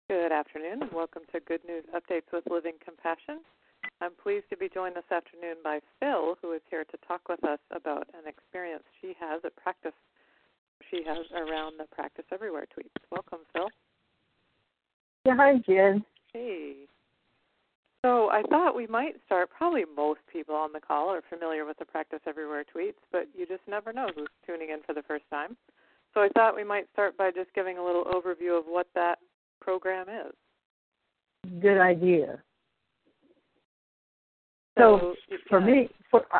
Good afternoon, and welcome to Good News Updates with Living Compassion. I'm pleased to be joined this afternoon by Phil, who is here to talk with us about an experience she has, a practice she has around the Practice Everywhere tweets. Welcome, Phil. Yeah, hi, Jen. Hey. So I thought we might start, probably most people on the call are familiar with the Practice Everywhere tweets, but you just never know who's tuning in for the first time. So I thought we might start by just giving a little overview of what that program is. Good idea. So for me,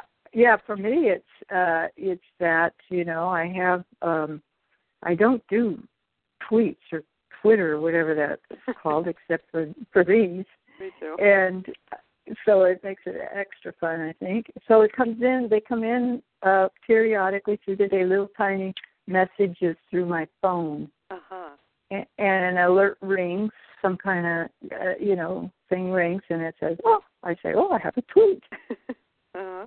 it's that I have I don't do tweets or Twitter or whatever that's called, except for these. Me too. And so it makes it extra fun, I think. So they come in periodically through the day, little tiny messages through my phone. Uh-huh. And an alert rings, some kind of, thing rings, and it says, I say, I have a tweet. Uh-huh.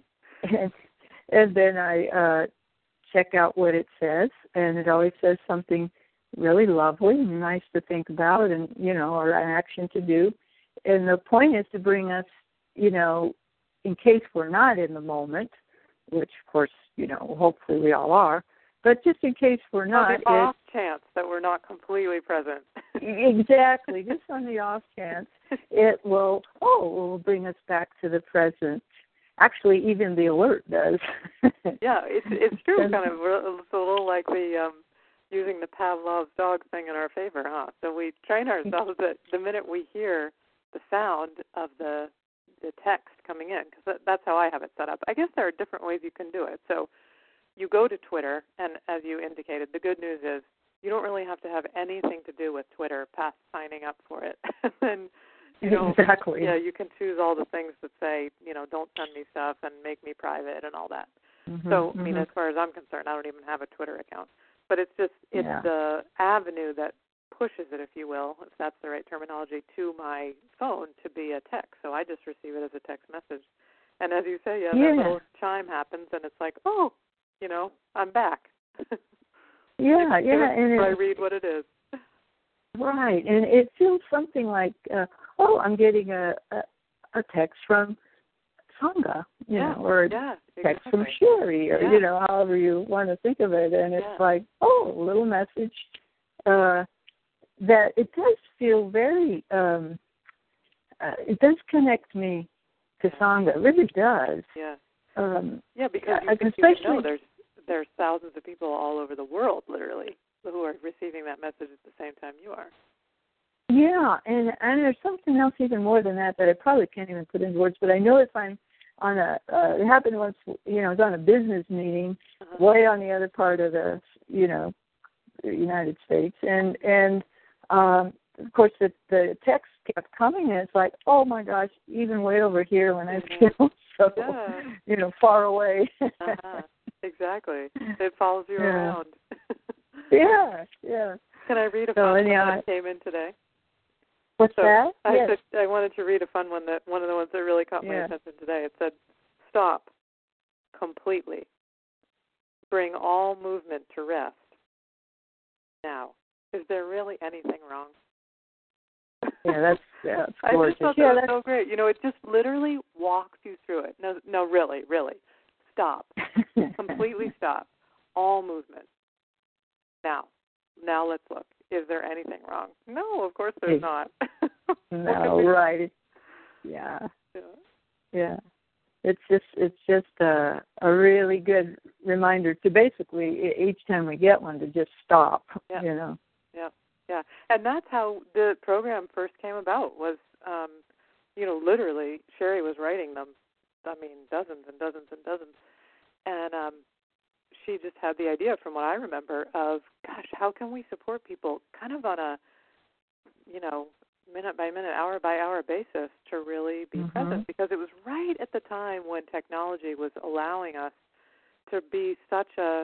And then I check out what it says, and it always says something really lovely and nice to think about and, or an action to do. And the point is to bring us, in case we're not in the moment, which, of course, hopefully we all are, but just in case we're not. The off chance that we're not completely present. Exactly. Just on the off chance, it will bring us back to the present. Actually, even the alert does. Yeah, it's true. Kind of, it's a little like the using the Pavlov's dog thing in our favor, huh? So we train ourselves that the minute we hear the sound of the text coming in, because that's how I have it set up. I guess there are different ways you can do it. So you go to Twitter, and as you indicated, the good news is you don't really have to have anything to do with Twitter past signing up for it. And exactly. Yeah, you can choose all the things that say, don't send me stuff and make me private and all that. Mm-hmm, So, I mean, as far as I'm concerned, I don't even have a Twitter account. But it's the avenue that pushes it, if you will, if that's the right terminology, to my phone to be a text. So I just receive it as a text message. And as you say, that little chime happens, and it's like, I'm back. And I read what it is. Right, and it feels something like, I'm getting a text from Sangha, or text from Sherry, or however you want to think of it, and it's like, a little message that it does feel very, it does connect me to Sangha. It really does. Yeah. Because especially there's thousands of people all over the world, literally, who are receiving that message at the same time you are. Yeah, and there's something else even more than that I probably can't even put into words, but I know if I'm on it happened once, I was on a business meeting way on the other part of the, the United States, and of course the text kept coming, and it's like, oh my gosh, even way over here when I feel so, far away. Exactly. It follows you around. Yeah. Can I read a fun one that came in today? What's that? I wanted to read a fun one, one of the ones that really caught my attention today. It said, stop completely. Bring all movement to rest. Now, is there really anything wrong? Yeah, that's gorgeous. I just thought that was so great. It just literally walks you through it. No, really. Stop. Completely stop. All movement. Now let's look. Is there anything wrong? No, of course there's not. No, right. Yeah. It's just a really good reminder to basically each time we get one to just stop. Yeah. And that's how the program first came about. Was literally Sherry was writing them. I mean, dozens and dozens and dozens, and she just had the idea, from what I remember, of, gosh, how can we support people kind of on a, minute by minute, hour by hour basis to really be present, because it was right at the time when technology was allowing us to be such a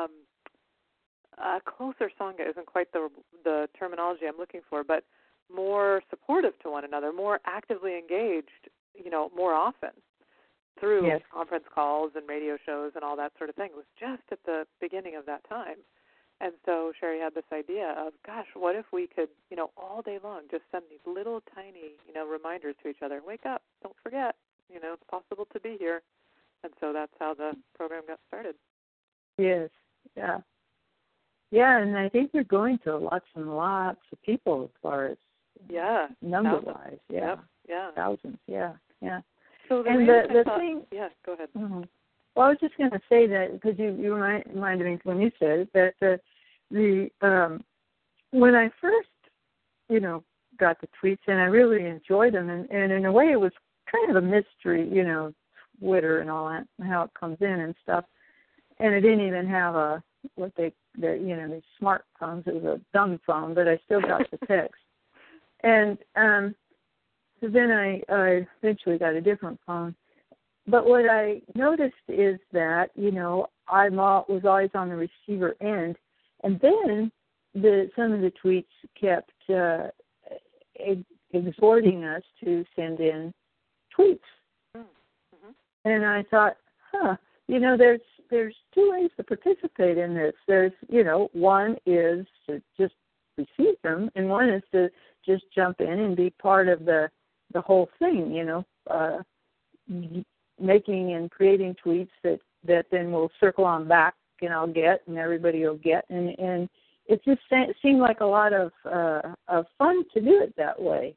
closer Sangha isn't quite the terminology I'm looking for, but more supportive to one another, more actively engaged, more often through conference calls and radio shows and all that sort of thing. It was just at the beginning of that time. And so Sherry had this idea of, gosh, what if we could, all day long just send these little tiny, reminders to each other. Wake up, don't forget, it's possible to be here. And so that's how the program got started. Yes, yeah. Yeah, and I think we're going to lots and lots of people as far as number-wise. Yeah, yep. Yeah. Thousands, yeah. So the thing... Yeah, go ahead. Mm-hmm. Well, I was just going to say that because you reminded me when you said it, that when I first, got the tweets, and I really enjoyed them, and in a way it was kind of a mystery, Twitter and all that, and how it comes in and stuff. And it didn't even have these smartphones. It was a dumb phone, but I still got the text. And so then I eventually got a different phone. But what I noticed is that, I was always on the receiver end, and then some of the tweets kept exhorting us to send in tweets. Mm-hmm. And I thought, there's two ways to participate in this. There's, one is to just receive them, and one is to just jump in and be part of the whole thing, making and creating tweets that then will circle on back and I'll get and everybody will get. And it just seemed like a lot of fun to do it that way.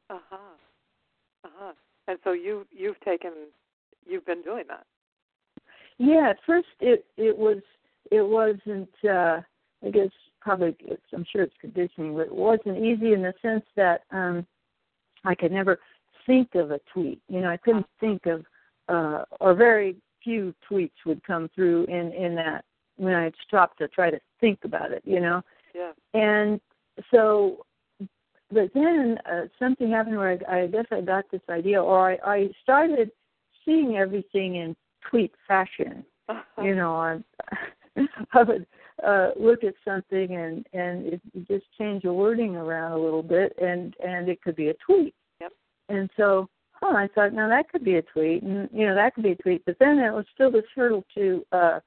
And so you've been doing that. Yeah, at first it wasn't, I guess probably, I'm sure it's conditioning, but it wasn't easy in the sense that I could never think of a tweet. I couldn't think of, or very few tweets would come through in that when I'd stop to try to think about it, Yeah. And so, but then something happened where I guess I got this idea, or I started seeing everything in tweet fashion. I would look at something and it just change the wording around a little bit, and it could be a tweet. Yep. And so, I thought, now that could be a tweet, and that could be a tweet. But then it was still this hurdle to,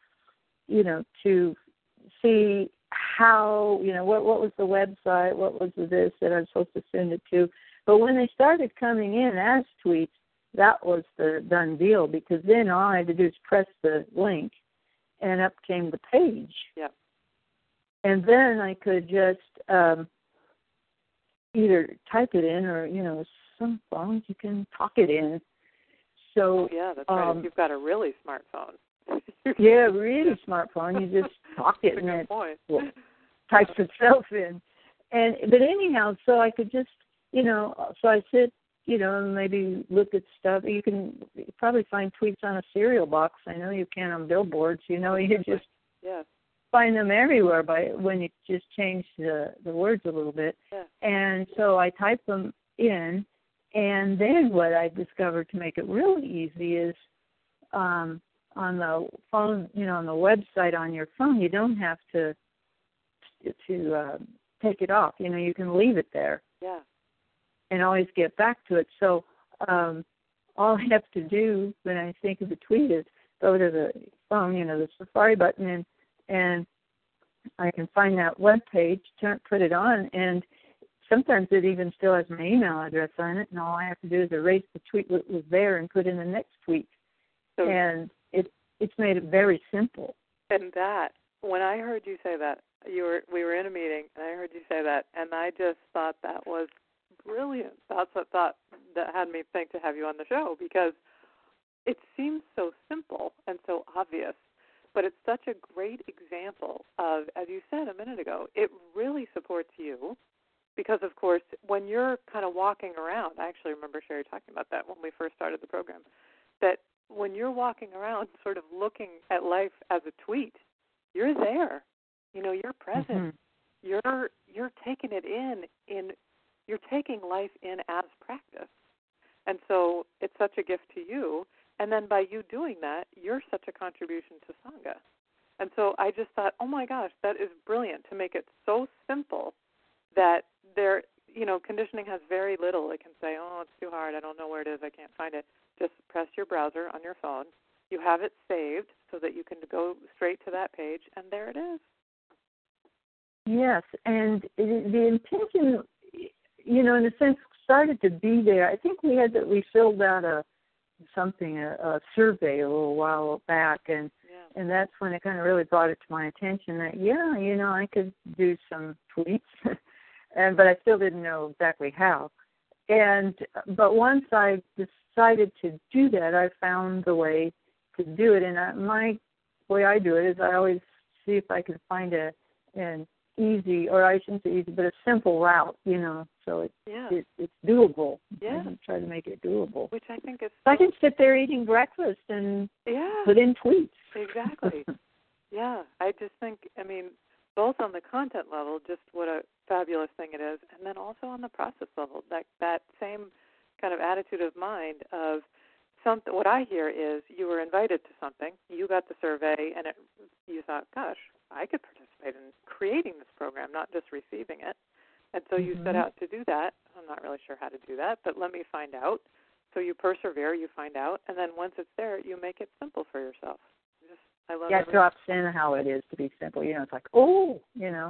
to see how, what was the website, what was this that I'm supposed to send it to. But when they started coming in as tweets, that was the done deal, because then all I had to do is press the link, and up came the page. Yep. And then I could just either type it in, or, some phones you can talk it in. So that's right. You've got a really smart phone. Yeah, really smart phone. You just talk it and it types itself in. But anyhow, so I could just, so I sit, and maybe look at stuff. You can probably find tweets on a cereal box. I know you can on billboards. You just find them everywhere when you just change the words a little bit. Yeah. And so I type them in, and then what I discovered to make it really easy is on the phone, on the website on your phone, you don't have to take it off. You can leave it there. Yeah. And always get back to it. So all I have to do when I think of a tweet is go to the phone, the Safari button, and I can find that web page, put it on, and sometimes it even still has my email address on it, and all I have to do is erase the tweet that was there and put in the next tweet. So, and it's made it very simple. And that, when I heard you say that, we were in a meeting, and I heard you say that, and I just thought that was brilliant. That's what that had me think to have you on the show, because it seems so simple and so obvious, but it's such a great example of, as you said a minute ago, it really supports you. Because, of course, when you're kind of walking around, I actually remember Sherry talking about that when we first started the program, that when you're walking around sort of looking at life as a tweet, you're there. You're present. Mm-hmm. You're taking it in you're taking life in as practice. And so it's such a gift to you. And then by you doing that, you're such a contribution to Sangha. And so I just thought, oh, my gosh, that is brilliant to make it so simple that conditioning has very little. It can say, oh, it's too hard. I don't know where it is. I can't find it. Just press your browser on your phone. You have it saved so that you can go straight to that page, and there it is. Yes, and the intention, in a sense, started to be there. I think we filled out a survey a little while back, and that's when it kind of really brought it to my attention that I could do some tweets, but I still didn't know exactly how. But once I decided to do that, I found the way to do it, and my way I do it is I always see if I can find an easy, or I shouldn't say easy, but a simple route, so it's doable. Yeah. I try to make it doable. Which I think is... I can sit there eating breakfast and put in tweets. Exactly. Yeah. I just think, both on the content level, just what a fabulous thing it is, and then also on the process level, that same kind of attitude of mind of something. What I hear is you were invited to something, you got the survey, and you thought, gosh, I could participate in creating this program, not just receiving it. And so you set out to do that. I'm not really sure how to do that, but let me find out. So you persevere, you find out, and then once it's there, you make it simple for yourself. I love it. It drops in how it is to be simple. It's like, Yeah.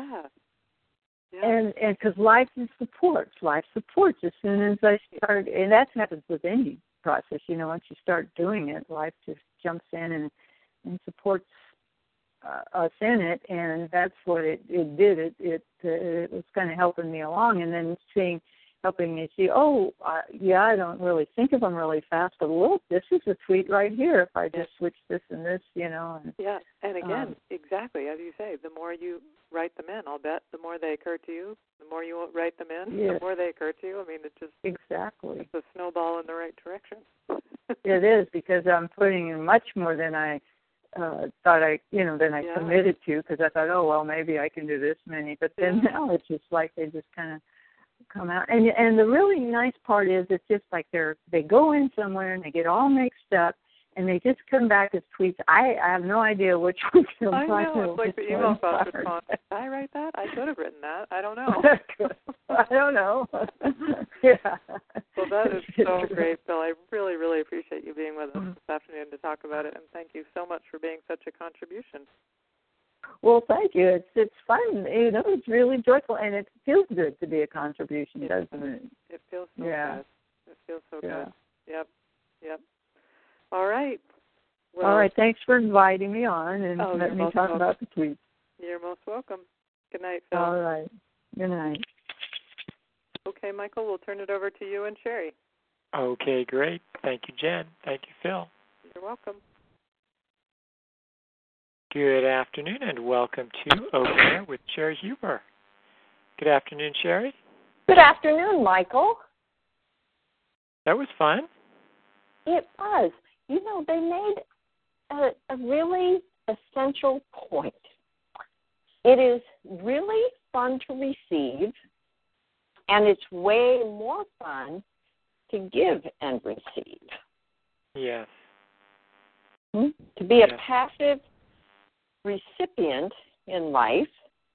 And because life supports as soon as I start, and that happens with any process. Once you start doing it, life just jumps in and supports us in it, and that's what it did. It was kind of helping me along, and then helping me see, I don't really think of them really fast, but look, this is a tweet right here. If I just switch this and this, And, and again, exactly, as you say, the more you write them in, I'll bet, the more they occur to you. The more you write them in, the more they occur to you. It's just... Exactly. It's a snowball in the right direction. It is, because I'm putting in much more than I thought than I committed to, because I thought, maybe I can do this many. But then now it's just like they just kind of come out. And the really nice part is it's just like they go in somewhere and they get all mixed up, and they just come back as tweets. I have no idea which one's going to I know. It's like the email box response. Did I write that? I could have written that. I don't know. I don't know. Yeah. Well, that is so great, Bill. I really, really appreciate you being with us this afternoon to talk about it, and thank you so much for being such a contribution. Well, thank you. It's fun. It's really joyful, and it feels good to be a contribution, doesn't it? It feels so good. It feels so good. Yep. All right. Well, all right. Thanks for inviting me on and letting me talk about the tweets. You're most welcome. Good night, Phil. All right. Good night. Okay, Michael, we'll turn it over to you and Sherry. Okay, great. Thank you, Jen. Thank you, Phil. You're welcome. Good afternoon, and welcome to Open Air with Sherry Huber. Good afternoon, Sherry. Good afternoon, Michael. That was fun. It was. They made a really essential point. It is really fun to receive, and it's way more fun to give and receive. Yes. To be a passive recipient in life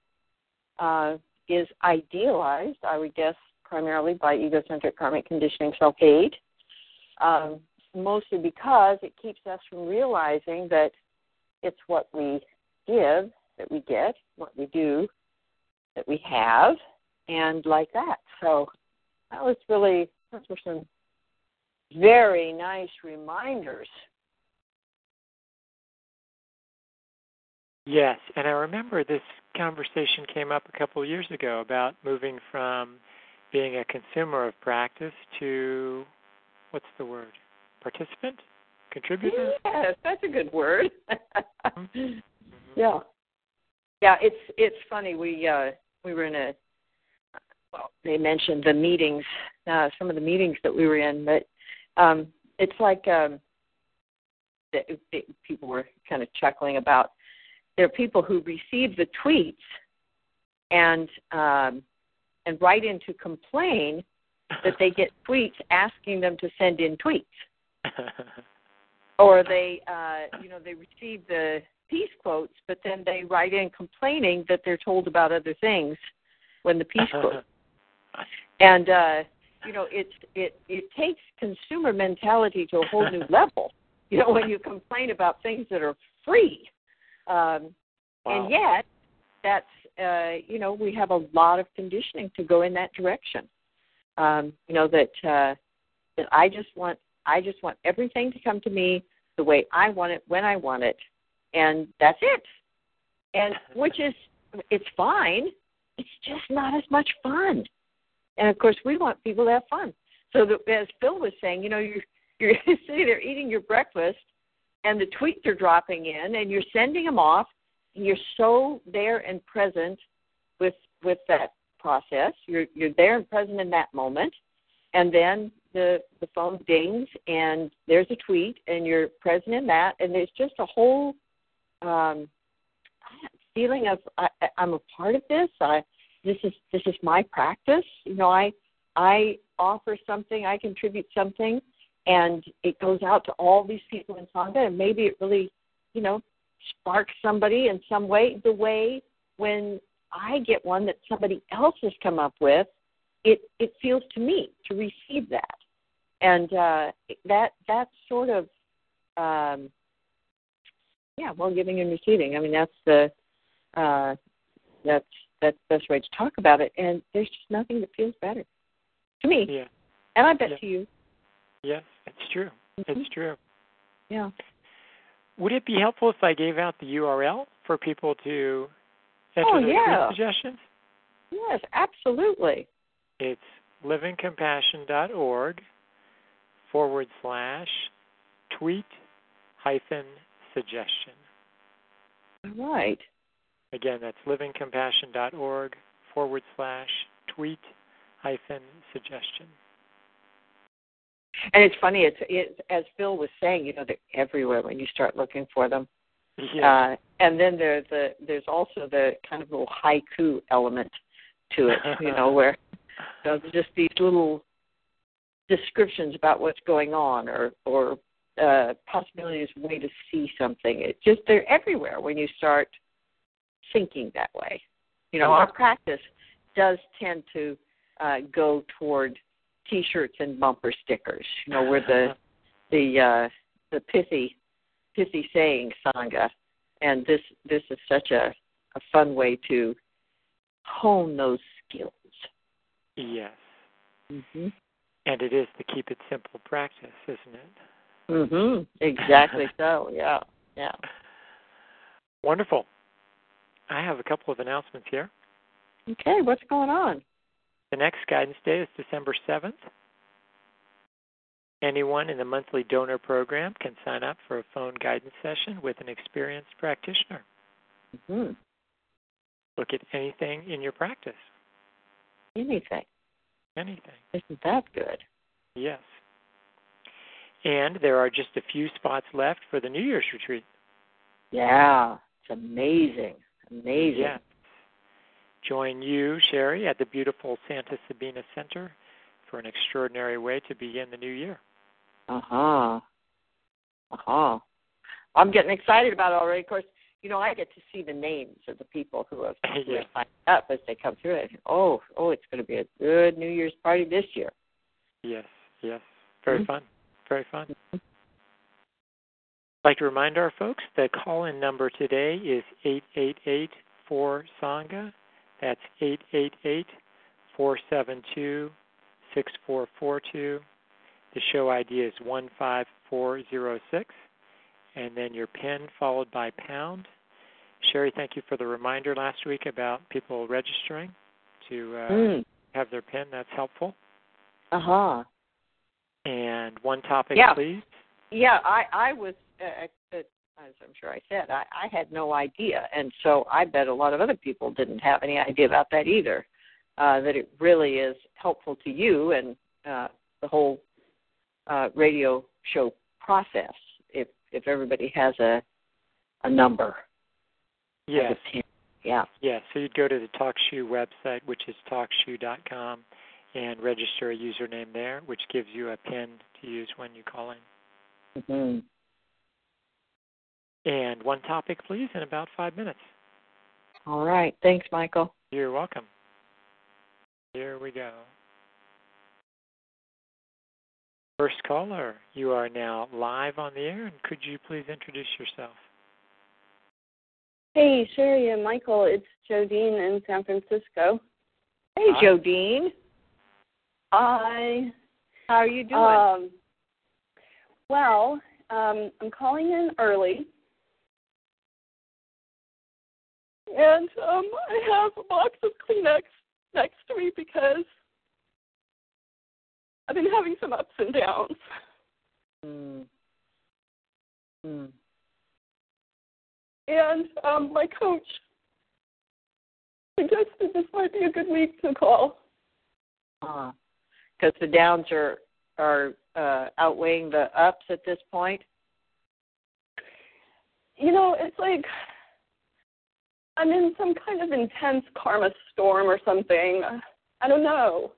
is idealized, I would guess, primarily by egocentric karmic conditioning self-hate, mostly because it keeps us from realizing that it's what we give that we get, what we do that we have, and like that. So those were some very nice reminders. Yes, and I remember this conversation came up a couple of years ago about moving from being a consumer of practice to, what's the word, participant? Contributor? Yes, that's a good word. Mm-hmm. Yeah. Yeah, it's funny. We were in they mentioned the meetings, some of the meetings that we were in, but it's like people were kind of chuckling about. There are people who receive the tweets and write in to complain that they get tweets asking them to send in tweets, or they receive the peace quotes, but then they write in complaining that they're told about other things when the peace quote. And it takes consumer mentality to a whole new level. When you complain about things that are free. Wow. And yet, that's we have a lot of conditioning to go in that direction. That I just want everything to come to me the way I want it, when I want it, and that's it. And it's fine. It's just not as much fun. And of course, we want people to have fun. So as Phil was saying, you're sitting there eating your breakfast, and the tweets are dropping in, and you're sending them off, and you're so there and present with that process. You're there and present in that moment, and then the phone dings, and there's a tweet, and you're present in that, and there's just a whole feeling of I'm a part of this. This is my practice. I offer something, I contribute something, and it goes out to all these people in Sangha, and maybe it really, sparks somebody in some way. The way when I get one that somebody else has come up with, it feels to me to receive that, and that's sort of giving and receiving. I mean, that's the best way to talk about it. And there's just nothing that feels better to me. Yeah. And I bet to you. Yes, it's true. Mm-hmm. It's true. Yeah. Would it be helpful if I gave out the URL for people to enter their suggestions? Yes, absolutely. It's livingcompassion.org/tweet-suggestion. All right. Again, that's livingcompassion.org/tweet-suggestion. And it's funny, it's as Phil was saying, they're everywhere when you start looking for them. Yeah. And then there's also the kind of little haiku element to it, where just these little descriptions about what's going on or possibilities of a way to see something. They're everywhere when you start thinking that way. Our practice does tend to go toward T-shirts and bumper stickers. We're the pithy saying Sangha, and this is such a fun way to hone those skills. Yes. Mm-hmm. And it is the keep it simple practice, isn't it? Mm-hmm. Exactly so. Yeah. Yeah. Wonderful. I have a couple of announcements here. Okay, what's going on? The next guidance day is December 7th. Anyone in the monthly donor program can sign up for a phone guidance session with an experienced practitioner. Mm-hmm. Look at anything in your practice. Anything. Isn't that good? Yes. And there are just a few spots left for the New Year's retreat. Yeah, it's amazing. Amazing. Yes. Join you, Sherry, at the beautiful Santa Sabina Center for an extraordinary way to begin the new year. I'm getting excited about it already. Of course, I get to see the names of the people who have signed up as they come through it. Oh, it's going to be a good New Year's party this year. Yes. Very fun. Very fun. I'd like to remind our folks the call-in number today is 888-4-SANGHA. That's 888-472-6442. The show ID is 15406, and then your PIN followed by pound. Sherry, thank you for the reminder last week about people registering to have their PIN. That's helpful. And one topic, please. Yeah, I was, as I'm sure I said, I had no idea, and so I bet a lot of other people didn't have any idea about that either, that it really is helpful to you and the whole radio show process if everybody has a number. Yes. Yeah. Yeah, so you'd go to the TalkShoe website, which is talkshoe.com, and register a username there, which gives you a PIN to use when you call in. Mm-hmm. And one topic, please, in about 5 minutes. All right. Thanks, Michael. You're welcome. Here we go. First caller, you are now live on the air, and could you please introduce yourself? Hey, Sherry and Michael, it's Jodine in San Francisco. Hey, Jodine. Hi. How are you doing? I'm calling in early. And I have a box of Kleenex next to me because I've been having some ups and downs. And my coach suggested this might be a good week to call. Because the downs are outweighing the ups at this point? You know, it's like I'm in some kind of intense karma storm or something. I don't know.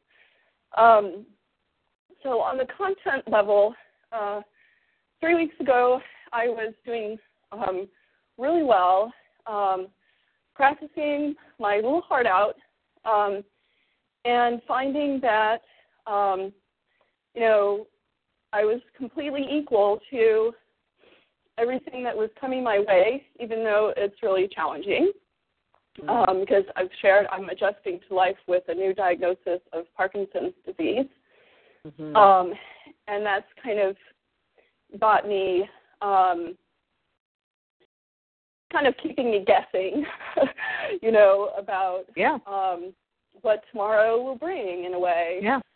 So on the content level, 3 weeks ago, I was doing really well, practicing my little heart out, and finding that, I was completely equal to everything that was coming my way, even though it's really challenging. Because I've shared I'm adjusting to life with a new diagnosis of Parkinson's disease. And that's kind of got me, kind of keeping me guessing, about what tomorrow will bring in a way.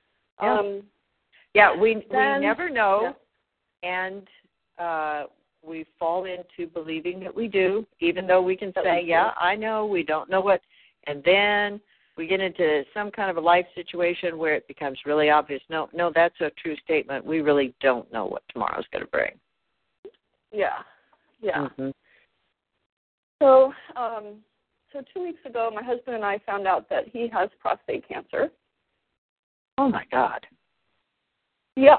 We never know, and we fall into believing that we do, even though we can say, I know, we don't know what, and then we get into some kind of a life situation where it becomes really obvious, no, that's a true statement. We really don't know what tomorrow's going to bring. So 2 weeks ago, my husband and I found out that he has prostate cancer. Oh, my God. Yeah.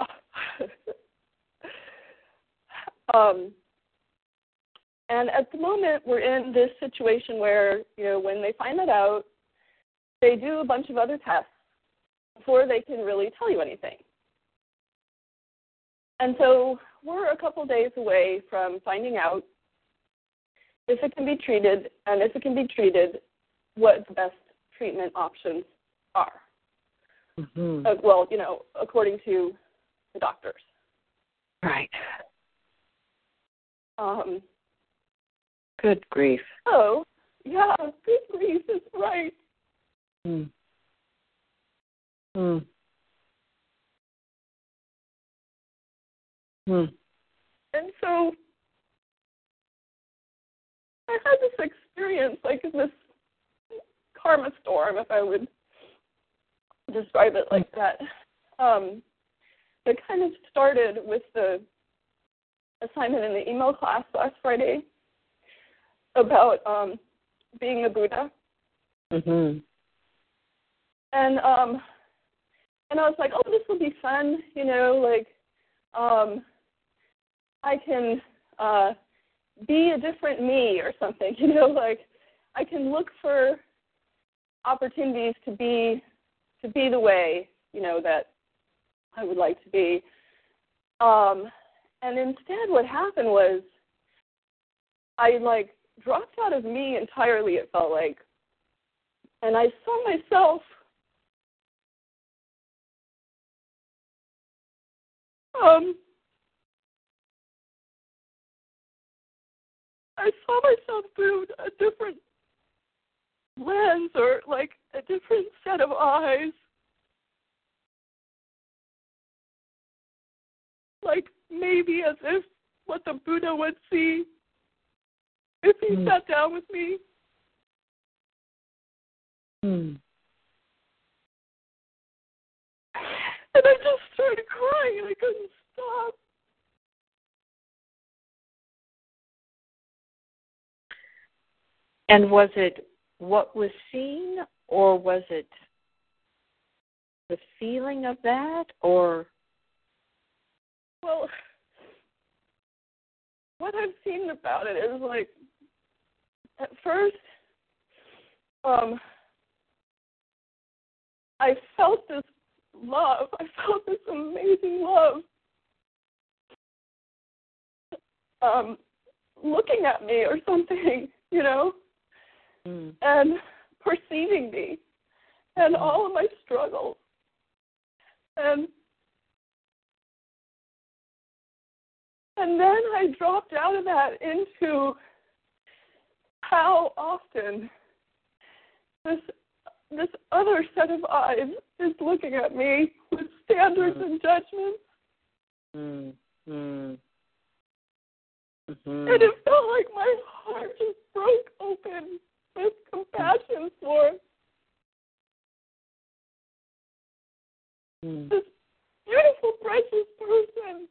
And at the moment, we're in this situation where, when they find that out, they do a bunch of other tests before they can really tell you anything. And so we're a couple days away from finding out if it can be treated, and if it can be treated, what the best treatment options are. According to the doctors. Right. Good grief. Oh, yeah, good grief is right. And so I had this experience, like this karma storm, if I would describe it like that. It kind of started with the assignment in the email class last Friday about being a Buddha. And I was like, oh, this will be fun, I can be a different me or something, I can look for opportunities to be the way, that I would like to be. And instead what happened was I, dropped out of me entirely, it felt like. And I saw myself through a different lens, or a different set of eyes. Maybe as if what the Buddha would see if he sat down with me. And I just started crying, and I couldn't stop. And was it what was seen, or was it the feeling of that, or? Well, what I've seen about it is, at first, I felt this love. I felt this amazing love looking at me or something. you know, and perceiving me and all of my struggles. And then I dropped out of that into how often this other set of eyes is looking at me with standards and judgments. And it felt like my heart just broke open with compassion for this beautiful, precious person.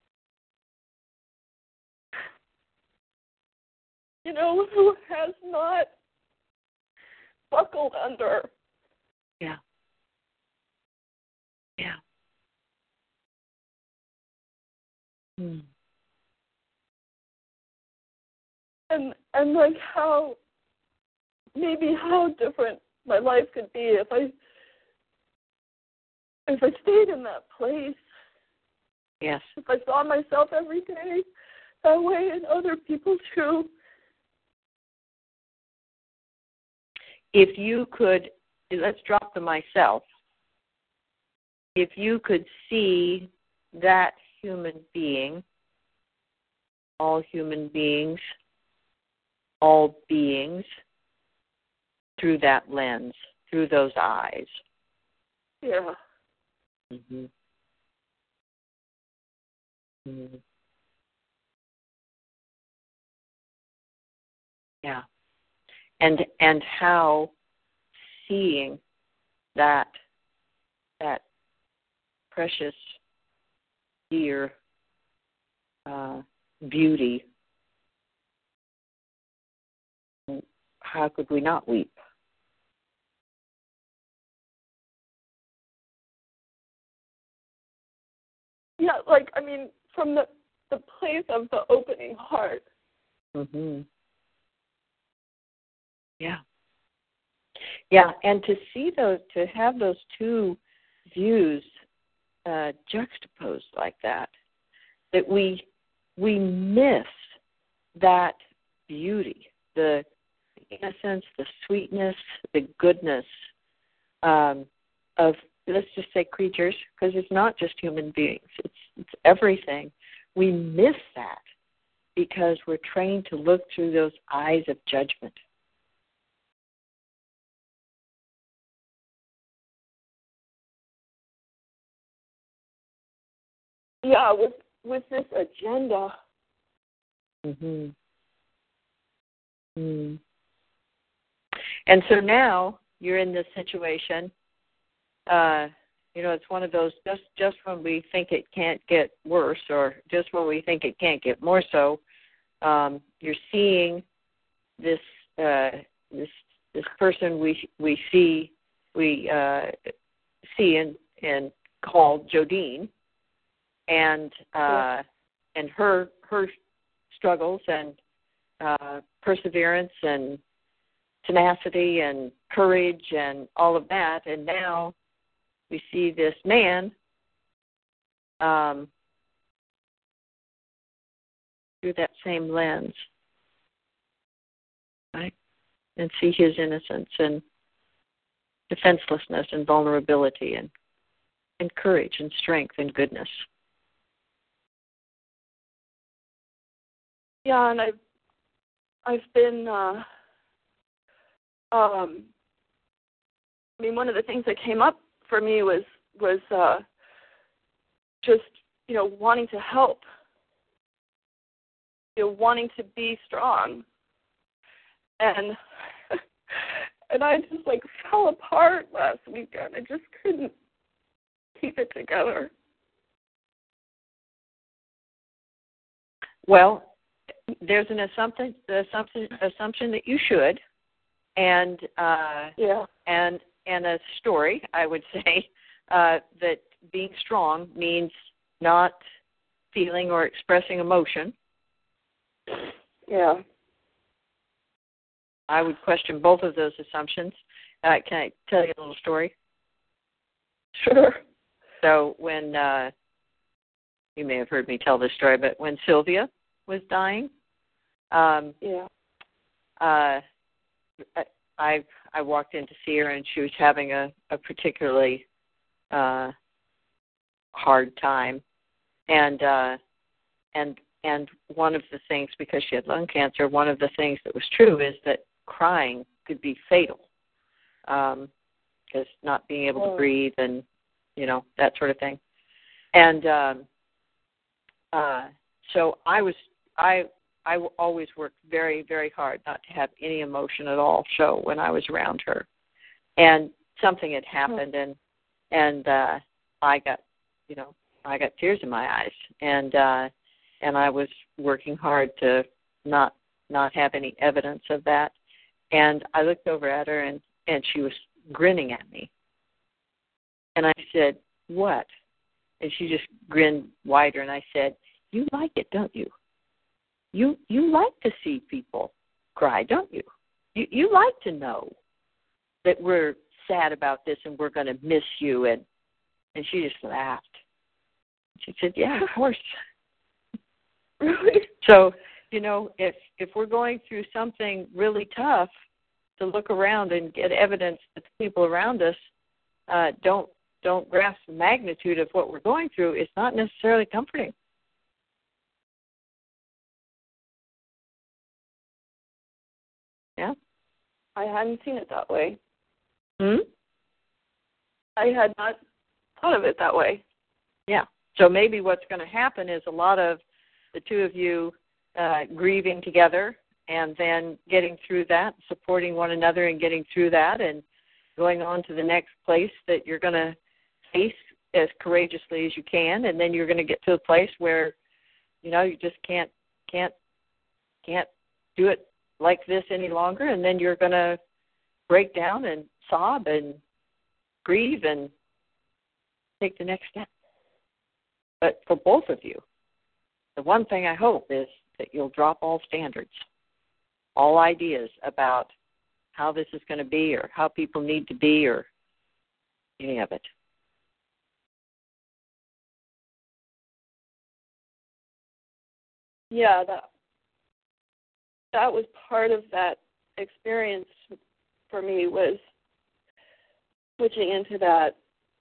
You know, who has not buckled under. Yeah. And like how different my life could be if I stayed in that place. Yes. If I saw myself every day that way and other people too. If you could, let's drop the myself. If you could see that human being, all human beings, all beings, through that lens, through those eyes. Yeah. Yeah. And how seeing that precious, dear beauty, how could we not weep? Yeah, like, I mean, from the place of the opening heart. Yeah, and to see those, to have those two views juxtaposed like that we miss that beauty, the innocence, the sweetness, the goodness of, let's just say, creatures, because it's not just human beings, it's everything. We miss that because we're trained to look through those eyes of judgment. Yeah, with this agenda. And so now you're in this situation. It's one of those just when we think it can't get worse, or just when we think it can't get more so. You're seeing this person we see and call Jodine, and her struggles and perseverance and tenacity and courage and all of that, and now we see this man through that same lens, right? And see his innocence and defenselessness and vulnerability and courage and strength and goodness. Yeah, and I've been one of the things that came up for me was just, wanting to help, wanting to be strong. And I just fell apart last weekend. I just couldn't keep it together. Well, there's an assumption that you should, and a story, I would say, that being strong means not feeling or expressing emotion. Yeah. I would question both of those assumptions. Can I tell you a little story? Sure. So when, you may have heard me tell this story, but when Sylvia was dying, I walked in to see her, and she was having a particularly hard time, and one of the things, because she had lung cancer, one of the things that was true is that crying could be fatal, because not being able to breathe and that sort of thing, and so I always worked very, very hard not to have any emotion at all show when I was around her. And something had happened, and I got tears in my eyes, and I was working hard to not have any evidence of that. And I looked over at her, and she was grinning at me. And I said, "What?" And she just grinned wider, and I said, "You like it, don't you? You like to see people cry, don't you? You like to know that we're sad about this and we're going to miss you." And she just laughed. She said, "Yeah, of course." Really? So, if we're going through something really tough, to look around and get evidence that the people around us don't grasp the magnitude of what we're going through, it's not necessarily comforting. Yeah. I hadn't seen it that way. I had not thought of it that way. Yeah. So maybe what's going to happen is a lot of the two of you grieving together, and then getting through that, supporting one another and getting through that, and going on to the next place that you're going to face as courageously as you can, and then you're going to get to a place where, you just can't do it like this any longer, and then you're going to break down and sob and grieve and take the next step. But for both of you, the one thing I hope is that you'll drop all standards, all ideas about how this is going to be or how people need to be or any of it. Yeah, that was part of that experience for me, was switching into that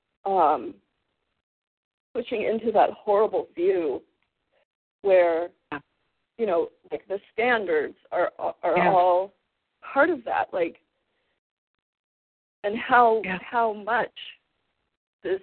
horrible view where, like the standards are all part of that, like, and how much this,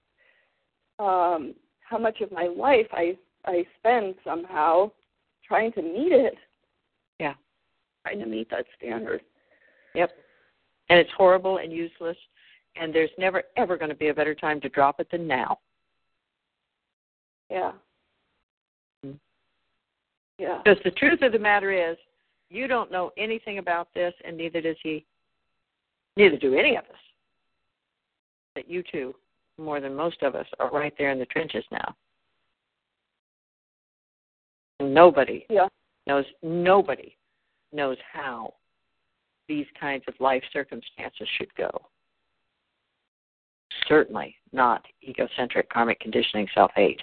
how much of my life I spend somehow trying to meet it. Yeah. Trying to meet that standard. Yep. And it's horrible and useless, and there's never, ever going to be a better time to drop it than now. Yeah. Mm-hmm. Yeah. Because the truth of the matter is, you don't know anything about this, and neither does he. Neither do any of us. But you two, more than most of us, are right there in the trenches now. And nobody knows how these kinds of life circumstances should go. Certainly not egocentric karmic conditioning self-hate.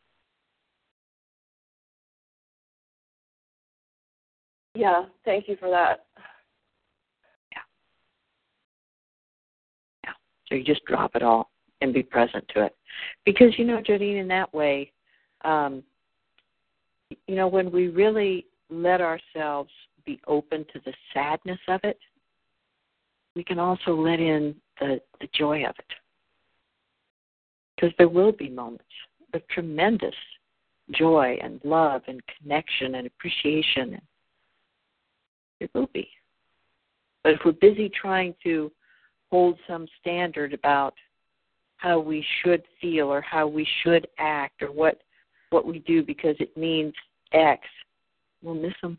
Yeah, thank you for that. Yeah. So you just drop it all and be present to it. Because, Jodine, in that way, when we really let ourselves be open to the sadness of it, we can also let in the joy of it. Because there will be moments of tremendous joy and love and connection and appreciation. There will be. But if we're busy trying to hold some standard about how we should feel or how we should act or what we do because it means X, we'll miss them.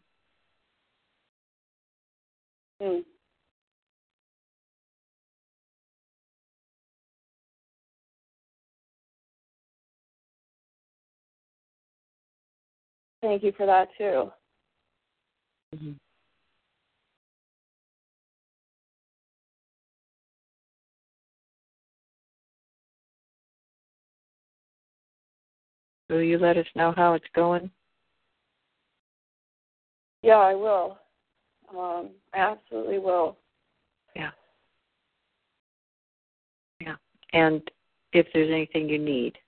Thank you for that, too. Mm-hmm. Will you let us know how it's going? Yeah, I will. I absolutely will. Yeah. Yeah. And if there's anything you need,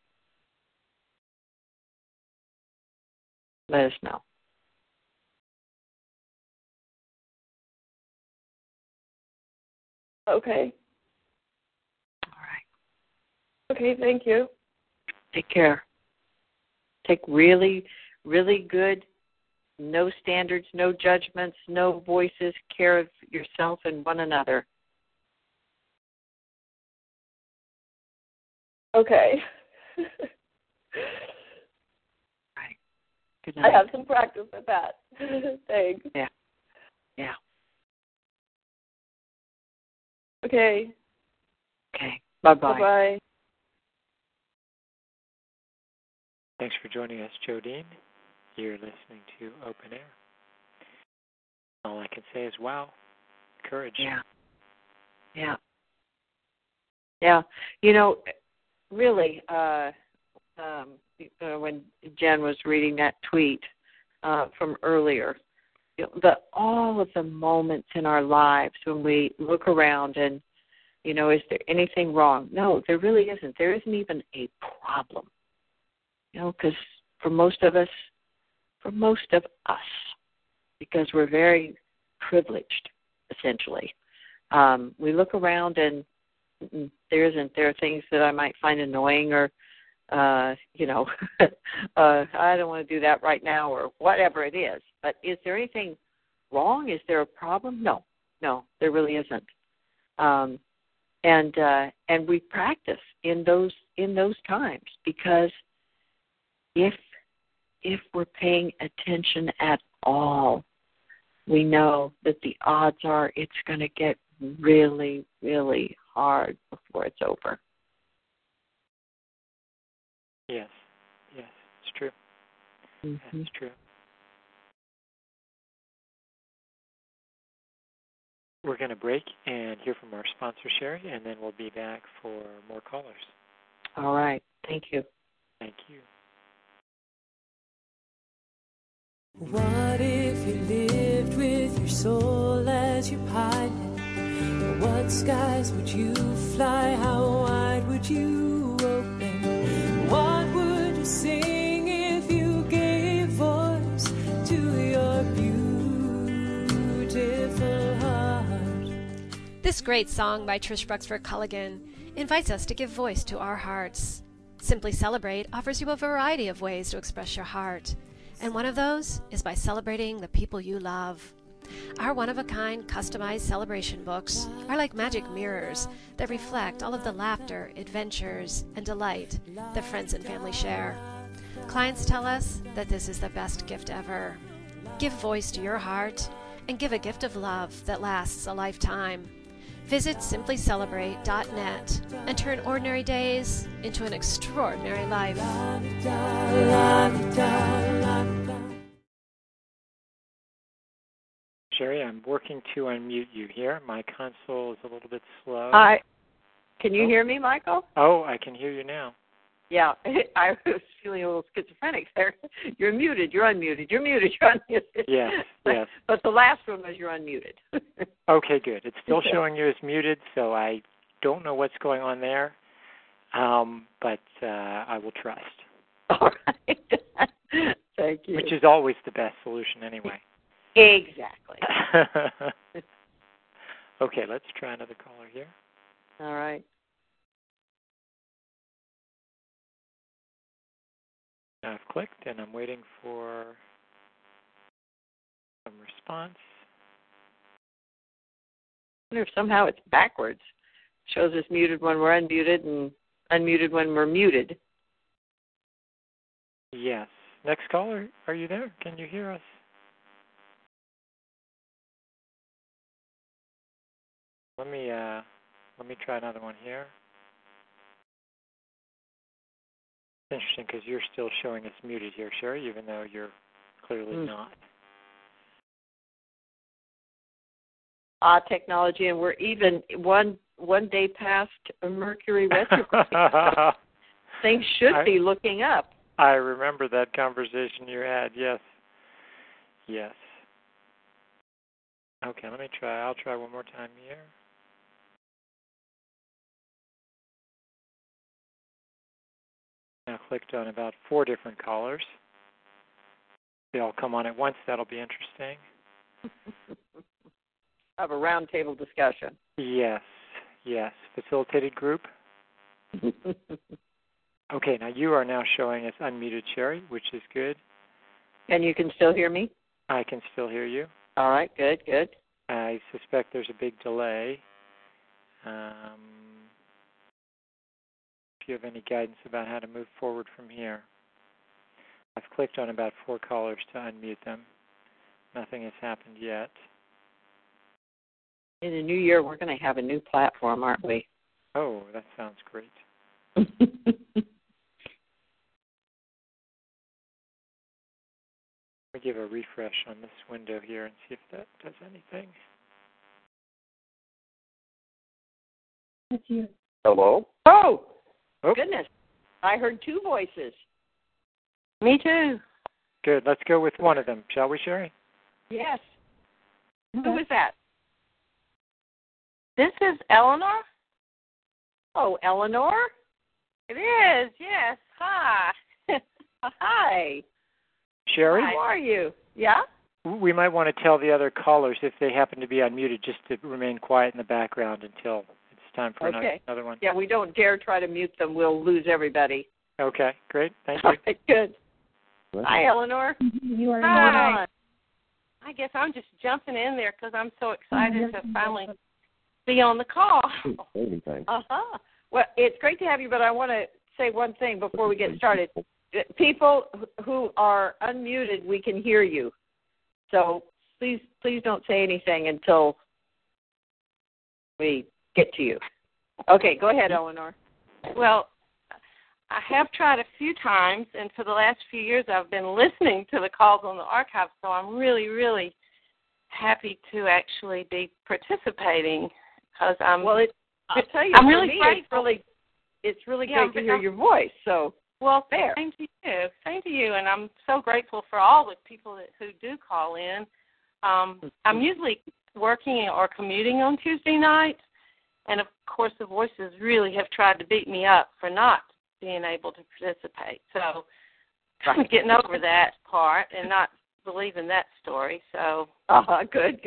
let us know. Okay. All right. Okay, thank you. Take care. Take really, really good, no standards, no judgments, no voices, care of yourself and one another. Okay. Right. Good night. I have some practice with that. Thanks. Yeah. Yeah. Okay. Okay. Bye-bye. Bye-bye. Thanks for joining us, Jodine. You're listening to Open Air. All I can say is, wow, courage. Yeah. Yeah. Yeah. You know, really, when Jen was reading that tweet from earlier, all of the moments in our lives when we look around and, is there anything wrong? No, there really isn't. There isn't even a problem. Because for most of us, because we're very privileged, essentially, we look around and there are things that I might find annoying or, I don't want to do that right now or whatever it is. But is there anything wrong? Is there a problem? No, there really isn't. And we practice in those times because if we're paying attention at all, we know that the odds are it's going to get really, really hard before it's over. Yes, it's true. Mm-hmm. That's true. We're going to break and hear from our sponsor, Sherry, and then we'll be back for more callers. All right. Thank you. Thank you. What if you lived with your soul as your pilot? What skies would you fly? How wide would you open? What would you sing if you gave voice to your beautiful heart? This great song by Trish Bruxford Culligan invites us to give voice to our hearts. Simply Celebrate offers you a variety of ways to express your heart. And one of those is by celebrating the people you love. Our one-of-a-kind customized celebration books are like magic mirrors that reflect all of the laughter, adventures, and delight that friends and family share. Clients tell us that this is the best gift ever. Give voice to your heart and give a gift of love that lasts a lifetime. Visit simplycelebrate.net and turn ordinary days into an extraordinary life. Sherry, I'm working to unmute you here. My console is a little bit slow. Hi. Can you hear me, Michael? Oh, I can hear you now. Yeah, I was feeling a little schizophrenic there. You're muted, you're unmuted, you're muted, you're unmuted. Yes. But the last one was you're unmuted. Okay, good. It's still showing you as muted, so I don't know what's going on there, but I will trust. All right. Thank you. Which is always the best solution anyway. Exactly. Okay, let's try another caller here. All right. Now I've clicked, and I'm waiting for some response. I wonder if somehow it's backwards. It shows us muted when we're unmuted and unmuted when we're muted. Yes. Next caller, are you there? Can you hear us? Let me try another one here. It's interesting because you're still showing us muted here, Sherry, even though you're clearly not. Technology, and we're even one day past Mercury retrograde. Things should be looking up. I remember that conversation you had. Yes. Okay, let me try. I'll try one more time here. Now clicked on about 4 different callers. They all come on at once. That'll be interesting. Have a roundtable discussion. Yes. Facilitated group. Okay, now you are now showing us unmuted, Sherry, which is good. And you can still hear me? I can still hear you. All right, good. I suspect there's a big delay. If you have any guidance about how to move forward from here. I've clicked on about 4 callers to unmute them. Nothing has happened yet. In the new year, we're going to have a new platform, aren't we? Oh, that sounds great. Let me give a refresh on this window here and see if that does anything. That's you. Hello? Oh, goodness. I heard 2 voices. Me too. Good. Let's go with one of them, shall we, Sherry? Yes. Okay. Who is that? This is Eleanor. Oh, Eleanor? It is, yes. Hi. Hi. Sherry? How are you? Yeah? We might want to tell the other callers, if they happen to be unmuted, just to remain quiet in the background until it's time for another one. Yeah, we don't dare try to mute them. We'll lose everybody. Okay, great. Thank you. All right, good. Hi, Eleanor. You are Hi. I guess I'm just jumping in there because I'm so excited to finally be on the call. Uh-huh. Well, it's great to have you, but I want to say one thing before we get started. People who are unmuted, we can hear you. So please don't say anything until we get to you. Okay, go ahead, Eleanor. Well, I have tried a few times, and for the last few years I've been listening to the calls on the archive, so I'm really, really happy to actually be participating because I'm. Well, I tell you, I'm really grateful. It's really great to hear your voice. So, well, there. Same to you, and I'm so grateful for all the people who do call in. I'm usually working or commuting on Tuesday nights, and of course the voices really have tried to beat me up for not being able to participate. So I'm getting over that part and not believing that story. So good.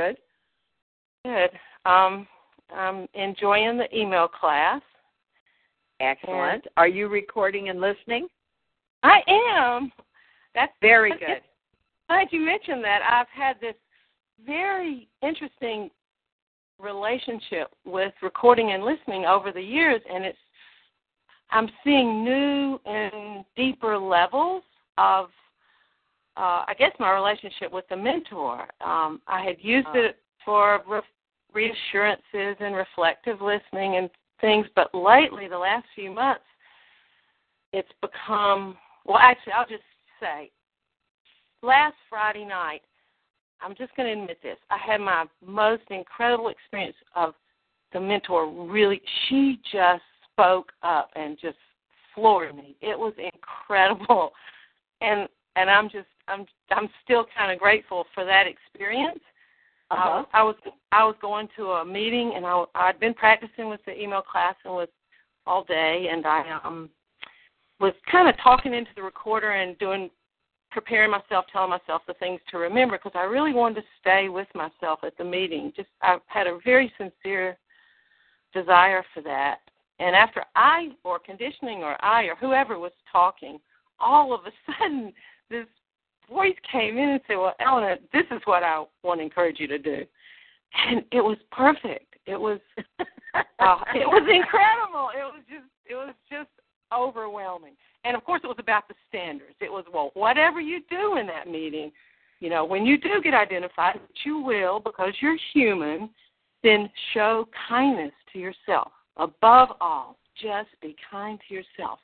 I'm enjoying the email class. Excellent. Are you recording and listening? I am. That's very good. Glad you mentioned that. I've had this very interesting relationship with recording and listening over the years, and I'm seeing new and deeper levels of, I guess, my relationship with the mentor. I had used it for reassurances and reflective listening and things, but lately, the last few months, it's become, well, actually, I'll just say, last Friday night, I'm just going to admit this, I had my most incredible experience of the mentor. Really, she just spoke up and just floored me. It was incredible, and I'm still kind of grateful for that experience. I was going to a meeting, and I'd been practicing with the email class and with all day, and I was kind of talking into the recorder and preparing myself, telling myself the things to remember, because I really wanted to stay with myself at the meeting. I had a very sincere desire for that. And after conditioning or whoever was talking, all of a sudden this voice came in and said, well, Eleanor, this is what I want to encourage you to do. And it was perfect. It was it was incredible. It was just overwhelming. And, of course, it was about the standards. It was, well, whatever you do in that meeting, when you do get identified, which you will because you're human, then show kindness to yourself. Above all, just be kind to yourself.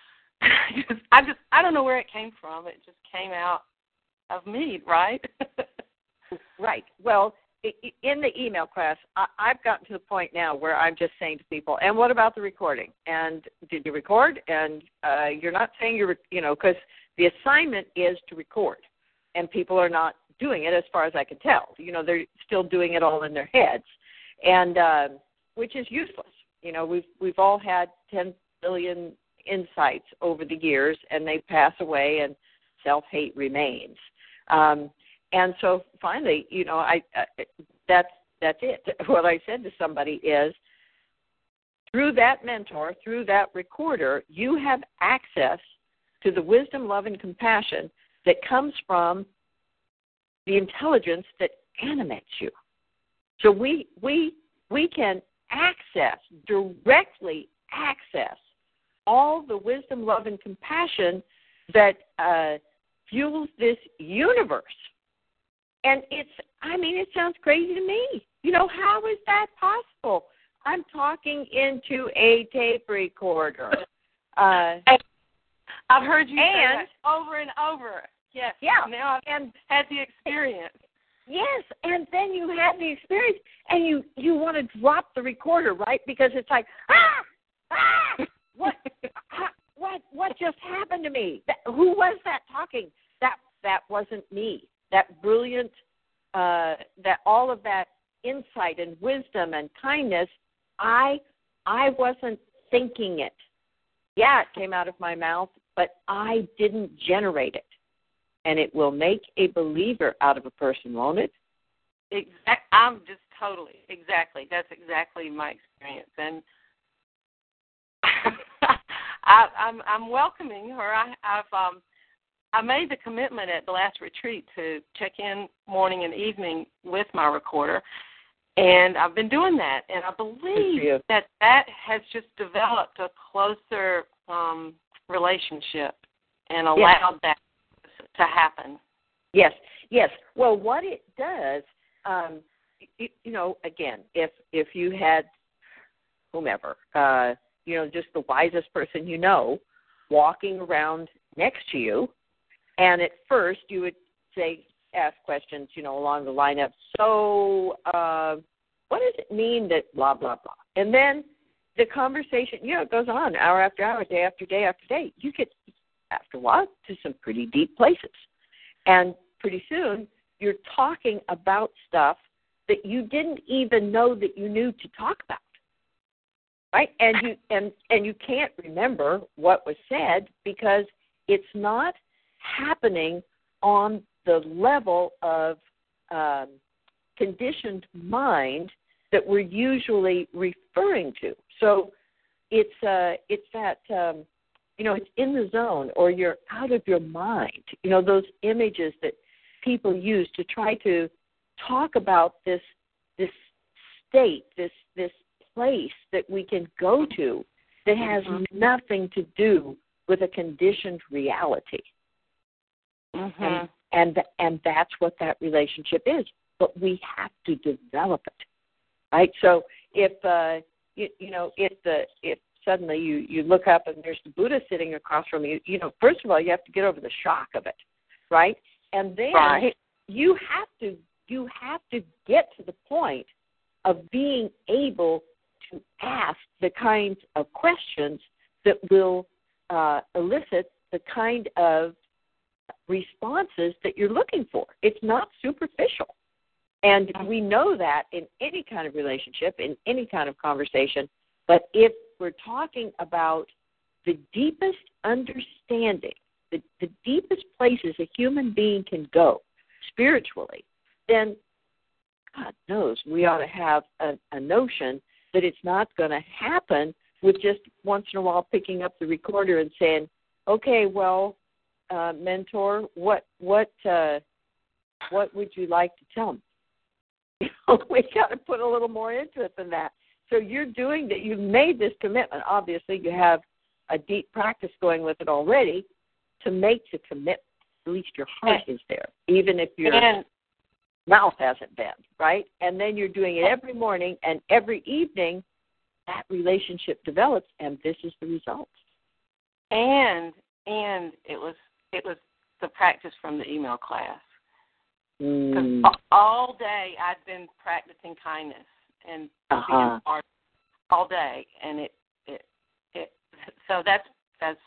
I don't know where it came from. It just came out of me, right? Right. Well, in the email class, I've gotten to the point now where I'm just saying to people, and what about the recording? And did you record? And you're not saying because the assignment is to record, and people are not doing it as far as I can tell. You know, they're still doing it all in their heads, and which is useless. You know, we've all had 10 billion insights over the years, and they pass away, and self-hate remains. And so finally, you know, that's it. What I said to somebody is, through that mentor, through that recorder, you have access to the wisdom, love, and compassion that comes from the intelligence that animates you. So we can directly access all the wisdom, love, and compassion that fuels this universe. And it sounds crazy to me. You know, how is that possible? I'm talking into a tape recorder. I've heard you say that over and over. Yes. Yeah. Now I've had the experience. Yes, and then you have the experience, and you want to drop the recorder, right? Because it's like, what just happened to me? Who was that talking? That wasn't me. That brilliant, that all of that insight and wisdom and kindness, I wasn't thinking it. Yeah, it came out of my mouth, but I didn't generate it. And it will make a believer out of a person, won't it? I'm just totally, exactly. That's exactly my experience. And I'm welcoming her. I made the commitment at the last retreat to check in morning and evening with my recorder, and I've been doing that. And I believe that has just developed a closer relationship and allowed that to happen. Yes. Well, what it does, you know, again, if you had whomever, you know, just the wisest person you know, walking around next to you, and at first you would ask questions, you know, along the line of, so what does it mean that blah, blah, blah? And then the conversation, you know, it goes on hour after hour, day after day after day. You get, after a while, to some pretty deep places. And pretty soon, you're talking about stuff that you didn't even know that you knew to talk about. Right? And you can't remember what was said because it's not happening on the level of conditioned mind that we're usually referring to. So it's that you know, it's in the zone, or you're out of your mind. You know, those images that people use to try to talk about this state, this place that we can go to that has nothing to do with a conditioned reality. Mm-hmm. And that's what that relationship is. But we have to develop it, right? So if if suddenly you look up and there's the Buddha sitting across from you, you know, first of all you have to get over the shock of it, right? And then you have to get to the point of being able to ask the kinds of questions that will elicit the kind of responses that you're looking for. It's not superficial. And we know that in any kind of relationship, in any kind of conversation. But if we're talking about the deepest understanding, the deepest places a human being can go spiritually, then God knows we ought to have a notion that it's not going to happen with just once in a while picking up the recorder and saying, okay, well, mentor, what would you like to tell me? You know, we got to put a little more into it than that. So you're doing that. You've made this commitment. Obviously, you have a deep practice going with it already to make the commitment. At least your heart is there, even if your mouth hasn't been, right? And then you're doing it every morning and every evening. That relationship develops, and this is the result. And it was the practice from the email class. Because all day I've been practicing kindness and being hard all day, and it so that's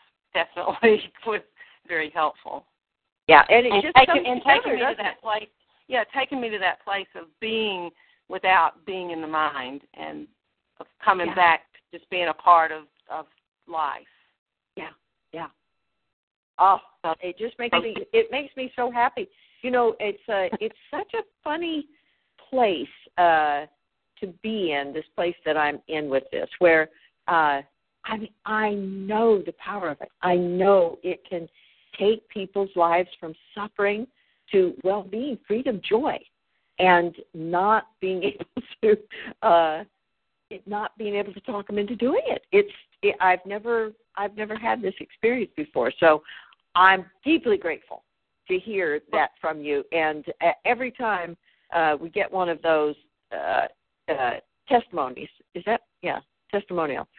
definitely was very helpful. Yeah, and it just taking me to that place taken me to that place of being without being in the mind and of coming back to just being a part of life. Yeah. Oh, it just makes me so happy. It's such a funny place to be in, this place that I'm in with this, where I know the power of it. I know it can take people's lives from suffering to well-being, freedom, joy, and not being able to talk them into doing it. I've never had this experience before, so I'm deeply grateful to hear that from you. And every time we get one of those testimonies, testimonial.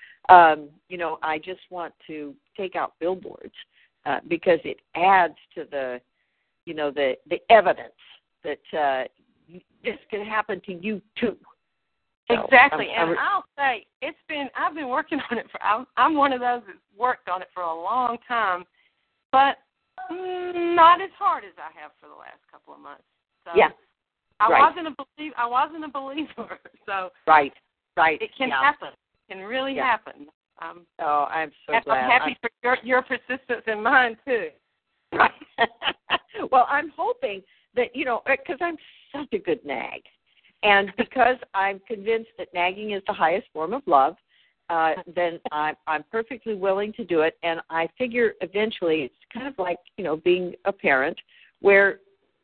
I just want to take out billboards because it adds to the evidence that this can happen to you too. So exactly, and I'll say I've been working on it I'm one of those that's worked on it for a long time, but not as hard as I have for the last couple of months. So I wasn't a believer. So right. It can happen. It can really happen. I'm so glad. I'm happy for your persistence and mine too. Right. Well, I'm hoping that because I'm such a good nag, and because I'm convinced that nagging is the highest form of love, then I'm perfectly willing to do it. And I figure eventually it's kind of like being a parent, where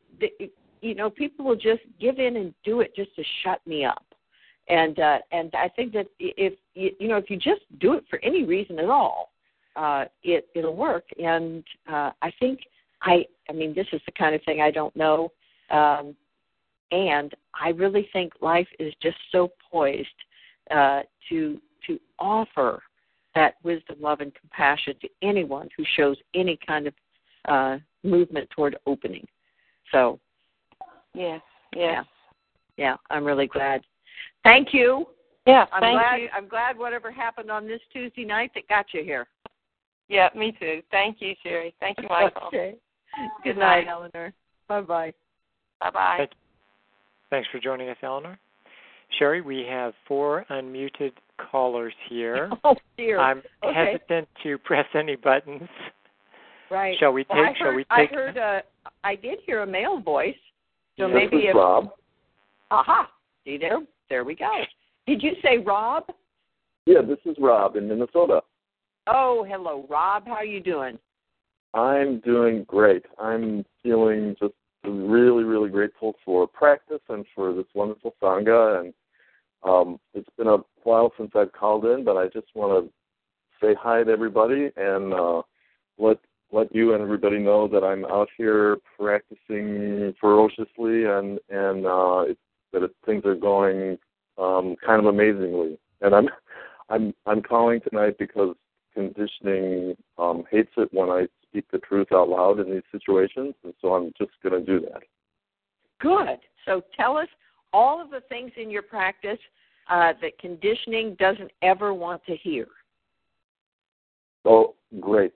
people will just give in and do it just to shut me up. And I think that if you just do it for any reason at all, it'll work. And I think this is the kind of thing I don't know, and I really think life is just so poised to offer that wisdom, love, and compassion to anyone who shows any kind of movement toward opening. So, yes, I'm really glad. Thank you. Yeah, I'm glad whatever happened on this Tuesday night that got you here. Yeah, me too. Thank you, Sherry. Thank you, Michael. Okay. Good night, Eleanor. Bye-bye. Bye-bye. Thanks for joining us, Eleanor. Sherry, we have 4 unmuted callers here. Oh, dear. I'm hesitant to press any buttons. Right. Shall we take? I did hear a male voice. So this is Rob. Aha. See, there we go. Did you say Rob? Yeah, this is Rob in Minnesota. Oh, hello, Rob. How are you doing? I'm doing great. I'm feeling just really, really grateful for practice and for this wonderful Sangha. And it's been a while since I've called in, but I just want to say hi to everybody and let you and everybody know that I'm out here practicing ferociously and things are going kind of amazingly. And I'm calling tonight because conditioning hates it when I speak the truth out loud in these situations, and so I'm just going to do that. Good. So tell us all of the things in your practice that conditioning doesn't ever want to hear. Oh, great.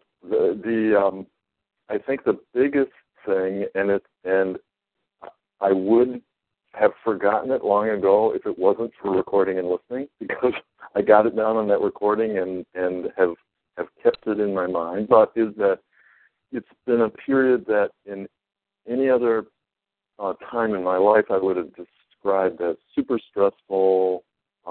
I think the biggest thing, and I would have forgotten it long ago if it wasn't for recording and listening, because I got it down on that recording and have kept it in my mind, but is that it's been a period that in any other time in my life I would have described as super stressful.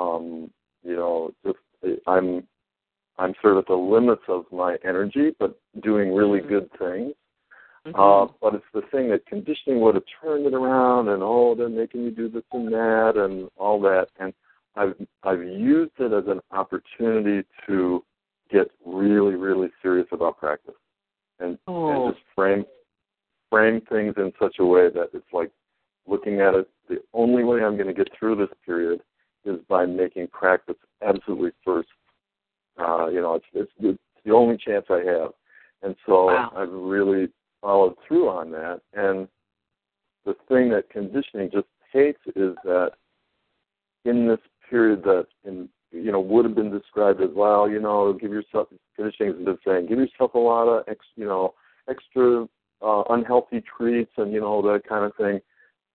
I'm sort of at the limits of my energy, but doing really good things. But it's the thing that conditioning would have turned it around, and they're making you do this and that and all that. And I've used it as an opportunity to get really, really serious about practice and just frame things in such a way that it's like looking at it. The only way I'm going to get through this period is by making practice absolutely first. It's the only chance I have. And so I've really followed through on that. And the thing that conditioning just hates is that in this period that would have been described as, give yourself, conditioning has been saying, give yourself a lot of extra unhealthy treats and, that kind of thing.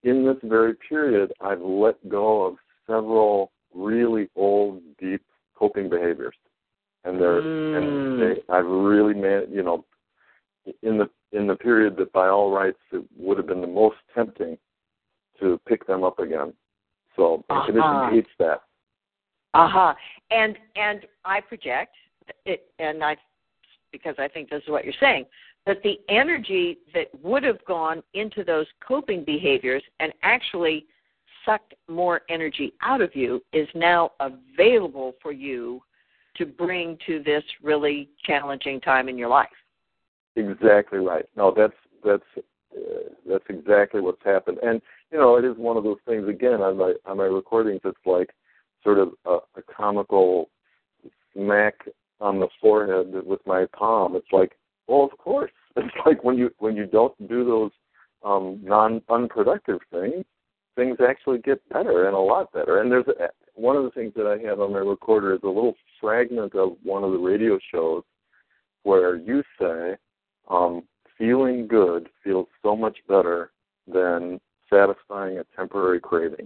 in this very period, I've let go of several really old, deep coping behaviors, and I've really in the period that by all rights it would have been the most tempting to pick them up again. So the condition hates that. And I project it, because I think this is what you're saying, that the energy that would have gone into those coping behaviors and actually sucked more energy out of you is now available for you to bring to this really challenging time in your life. Exactly right. No, that's exactly what's happened. And it is one of those things. Again, on my recordings, it's like sort of a comical smack on the forehead with my palm. It's like, well, of course. It's like when you don't do those unproductive things actually get better and a lot better. And there's one of the things that I have on my recorder is a little fragment of one of the radio shows where you say, feeling good feels so much better than satisfying a temporary craving.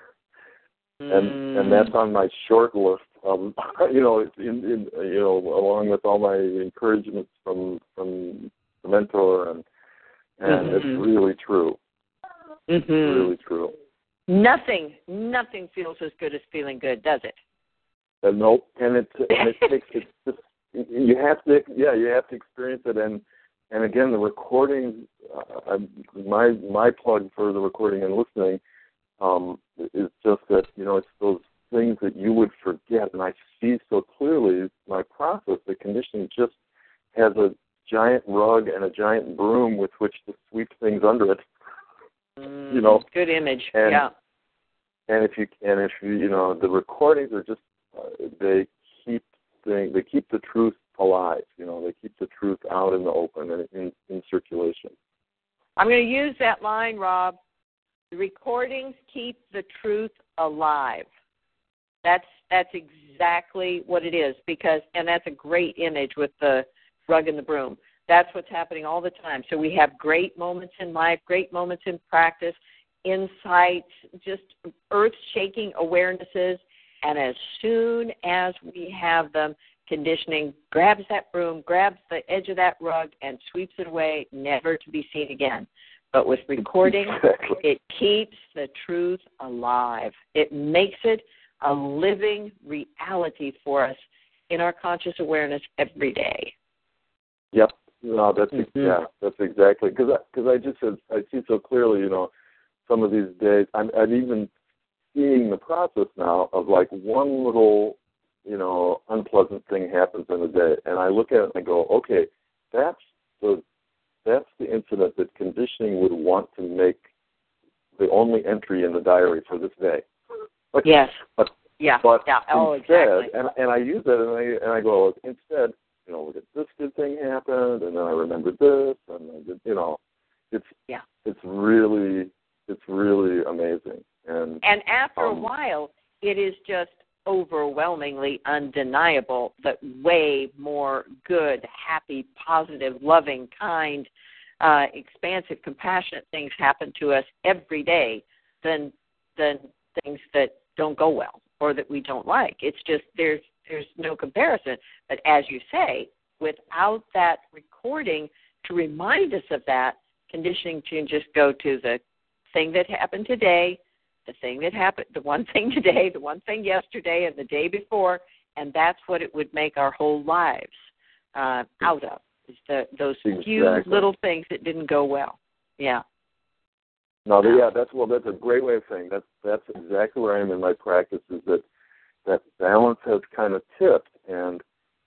And that's on my short list of, along with all my encouragements from the mentor, and it's really true. It's really true. Nothing feels as good as feeling good, does it? Nope. And it takes you have to experience it. And again, the recording, my plug for the recording and listening is just that, it's those things that you would forget. And I see so clearly my process. The conditioning just has a giant rug and a giant broom with which to sweep things under it. Good image. And if you the recordings are just they keep the truth alive. They keep the truth out in the open and in circulation. I'm going to use that line, Rob. The recordings keep the truth alive. That's exactly what it is, and that's a great image with the rug and the broom. That's what's happening all the time. So we have great moments in life, great moments in practice, insights, just earth-shaking awarenesses, and as soon as we have them, conditioning grabs that broom, grabs the edge of that rug, and sweeps it away, never to be seen again. But with recording, it keeps the truth alive. It makes it a living reality for us in our conscious awareness every day. Yep. No, that's exactly, because I see so clearly, some of these days, I'm even seeing the process now of like one little, unpleasant thing happens in a day, and I look at it and I go, okay, that's the incident that conditioning would want to make the only entry in the diary for this day. Yes. But instead, exactly. And I use it, and I go, instead, look at this good thing happened, and then I remembered this, and I did, it's really amazing. And after a while, it is just overwhelmingly undeniable that way more good, happy, positive, loving, kind, expansive, compassionate things happen to us every day than things that don't go well or that we don't like. It's just there's no comparison. But as you say, without that recording to remind us of that, conditioning can just go to the thing that happened today, the thing that happened, the one thing today, the one thing yesterday, and the day before, and that's what it would make our whole lives out of, is those few little things that didn't go well. Yeah. No, that's a great way of saying that's exactly where I am in my practice, is that balance has kind of tipped, and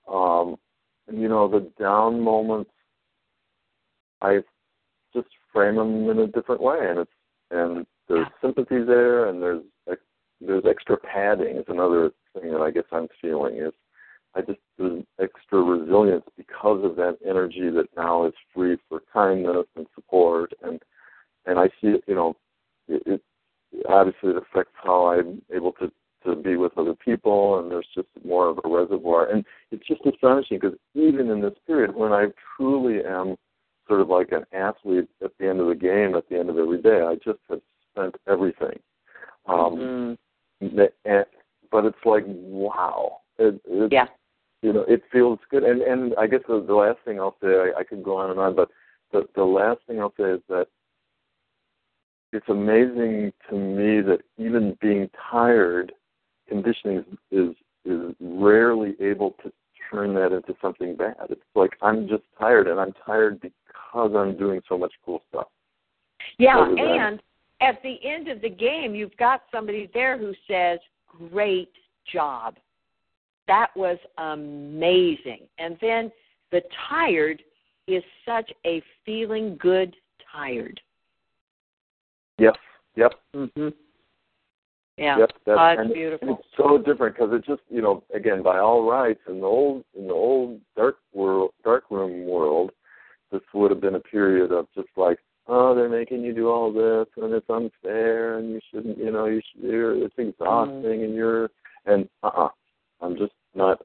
the down moments, I just frame them in a different way, and there's sympathy there, and there's extra padding is another thing that I guess I'm feeling, is there's extra resilience because of that energy that now is free for kindness and support, and I see it, it obviously it affects how I'm able to be with other people, and there's just more of a reservoir. And it's just astonishing, because even in this period when I truly am sort of like an athlete at the end of the game, at the end of every day, I just have everything. But it's like, wow. It feels good. And I guess the last thing I'll say, I could go on and on, but the last thing I'll say is that it's amazing to me that even being tired, conditioning is rarely able to turn that into something bad. It's like I'm just tired, and I'm tired because I'm doing so much cool stuff. Yeah, and at the end of the game, you've got somebody there who says, great job. That was amazing. And then the tired is such a feeling good tired. Yep. Mm-hmm. Yeah, yep, that's beautiful. It's so different because it just, again, by all rights, in the old dark room world, this would have been a period of just like, oh, they're making you do all this, and it's unfair, and you shouldn't, it's exhausting, I'm just not.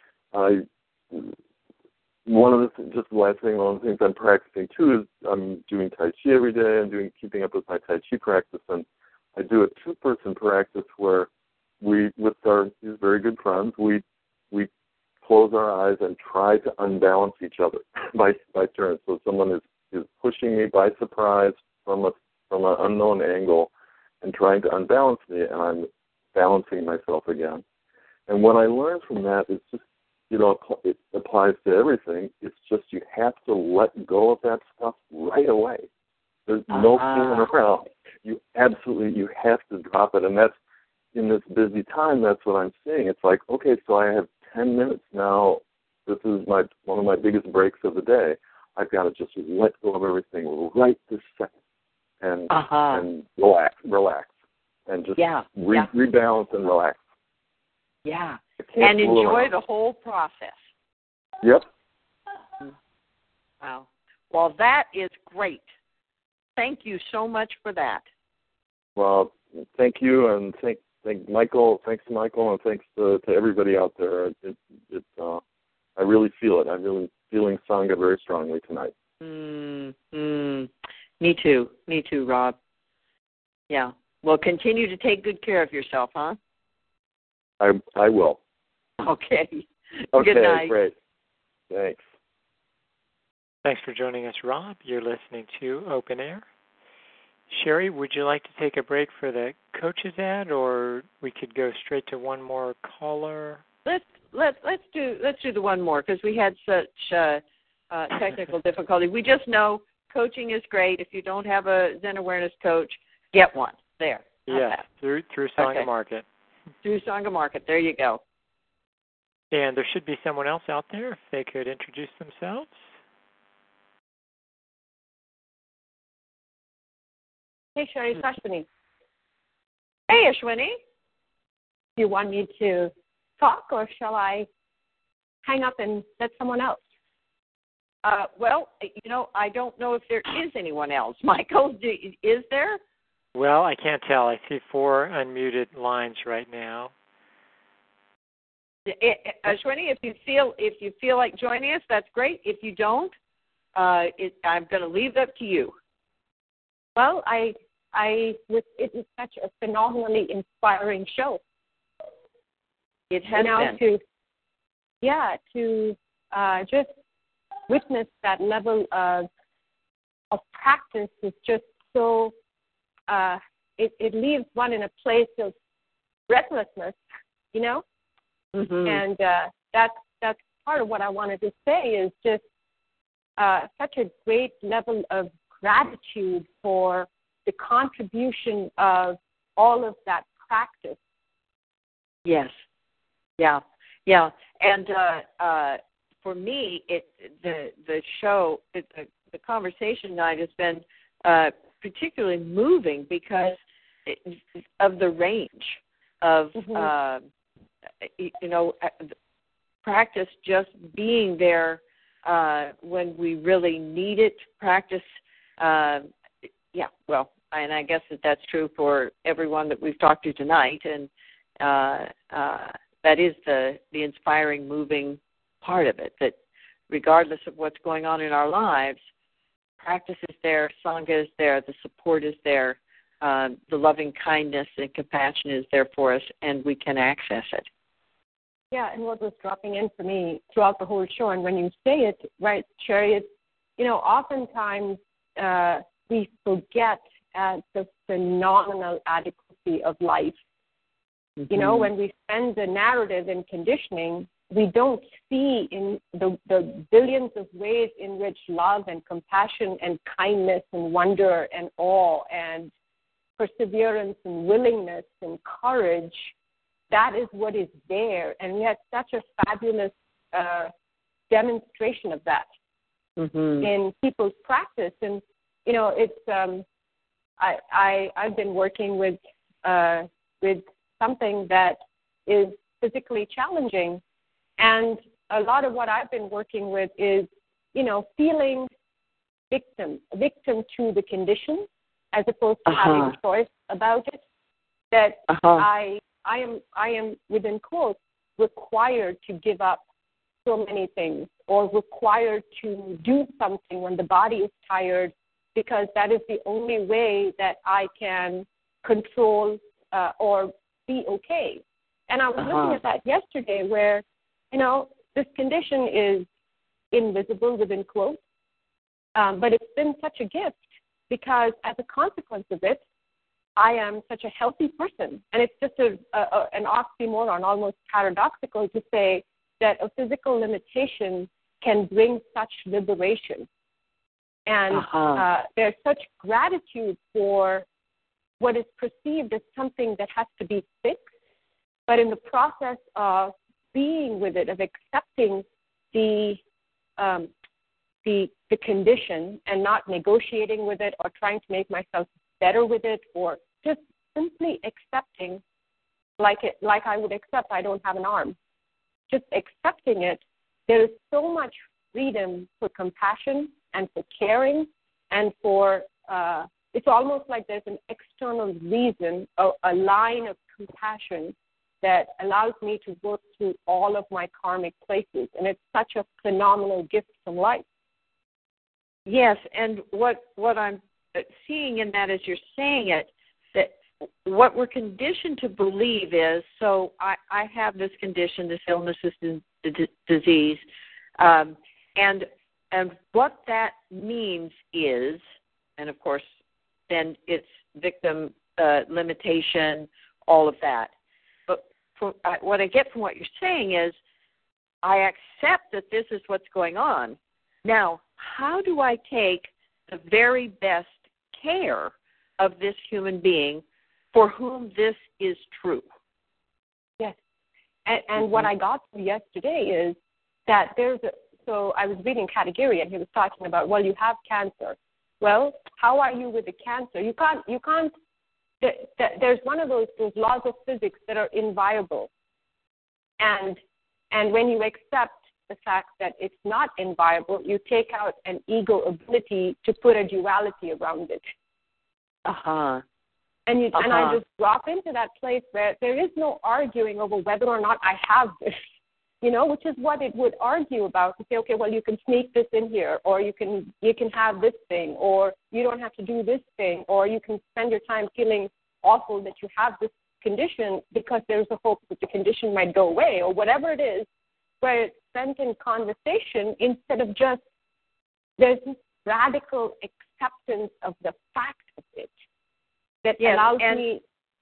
One of the things I'm practicing too is I'm doing Tai Chi every day. I'm keeping up with my Tai Chi practice, and I do a 2-person practice where these very good friends, we close our eyes and try to unbalance each other by turns. So someone is pushing me by surprise from an unknown angle and trying to unbalance me, and I'm balancing myself again. And what I learned from that is just, it applies to everything. It's just you have to let go of that stuff right away. There's no fooling around. You have to drop it. And that's, in this busy time, that's what I'm seeing. It's like, okay, so I have 10 minutes now. This is one of my biggest breaks of the day. I've got to just let go of everything right this second and relax, and just rebalance and relax. Yeah, and enjoy the whole process. Yep. Wow. Well, that is great. Thank you so much for that. Well, thank you, and thank Michael. Thanks to Michael, and thanks to everybody out there. I really feel it. I'm really feeling Sangha very strongly tonight. Me too, Rob. Yeah. Well, continue to take good care of yourself, huh? I will. Okay. Good night. Great. Thanks. Thanks for joining us, Rob. You're listening to Open Air. Sherry, would you like to take a break for the coaches ad, or we could go straight to one more caller? Let's do the one more, because we had such technical difficulty. We just know coaching is great. If you don't have a Zen awareness coach, get one. There. Yes, through Sangha Market. Through Sangha Market. There you go. And there should be someone else out there if they could introduce themselves. Hey, Sherry, it's Ashwini. Hey, Ashwini. Do you want me to talk, or shall I hang up and let someone else? Well, I don't know if there is anyone else. Michael, is there? Well, I can't tell. I see 4 unmuted lines right now. Ashwini, if you feel like joining us, that's great. If you don't, I'm going to leave that to you. Well, it is such a phenomenally inspiring show. It has been. To just witness that level of practice is just so. It leaves one in a place of breathlessness, Mm-hmm. And that's part of what I wanted to say is just such a great level of gratitude for the contribution of all of that practice. Yes. Yeah. And for me, the show, the conversation night has been particularly moving because of the range of, practice just being there when we really need it. Practice, and I guess that's true for everyone that we've talked to tonight, and that is the inspiring, moving part of it, that regardless of what's going on in our lives, practice is there, Sangha is there, the support is there, the loving kindness and compassion is there for us, and we can access it. Yeah, and what was dropping in for me throughout the whole show, and when you say it, right, Sherry, it's, oftentimes we forget at the phenomenal adequacy of life. Mm-hmm. When we spend the narrative in conditioning, we don't see in the billions of ways in which love and compassion and kindness and wonder and awe and perseverance and willingness and courage, that is what is there. And we had such a fabulous demonstration of that in people's practice. And, it's I've been working with something that is physically challenging. And a lot of what I've been working with is, feeling victim to the condition as opposed to having a choice about it. That I am within quotes required to give up so many things or required to do something when the body is tired, because that is the only way that I can control or be okay. And I was looking at that yesterday where, this condition is invisible within quotes, but it's been such a gift because as a consequence of it, I am such a healthy person. And it's just an oxymoron, almost paradoxical to say that a physical limitation can bring such liberation. And there's such gratitude for what is perceived as something that has to be fixed, but in the process of being with it, of accepting the condition and not negotiating with it or trying to make myself better with it, or just simply accepting like I would accept I don't have an arm. Just accepting it, there is so much freedom for compassion and for caring and for, it's almost like there's an external reason, a line of compassion that allows me to work through all of my karmic places. And it's such a phenomenal gift from life. Yes, and what I'm seeing in that as you're saying it, that what we're conditioned to believe is, so I have this condition, this illness, this disease, and what that means is, and of course, then it's victim limitation, all of that. But what I get from what you're saying is, I accept that this is what's going on. Now, how do I take the very best care of this human being for whom this is true? Yes. And what I got from yesterday is that so I was reading Katagiri and he was talking about, well, you have cancer. Well, how are you with the cancer? You can't, there's one of those laws of physics that are inviolable. And when you accept the fact that it's not inviolable, you take out an ego ability to put a duality around it. And I just drop into that place where there is no arguing over whether or not I have this, which is what it would argue about, to say, okay, well, you can sneak this in here, or you can have this thing, or you don't have to do this thing, or you can spend your time feeling awful that you have this condition because there's a hope that the condition might go away, or whatever it is, where it's spent in conversation instead of just, there's this radical acceptance of the fact of it that allows me.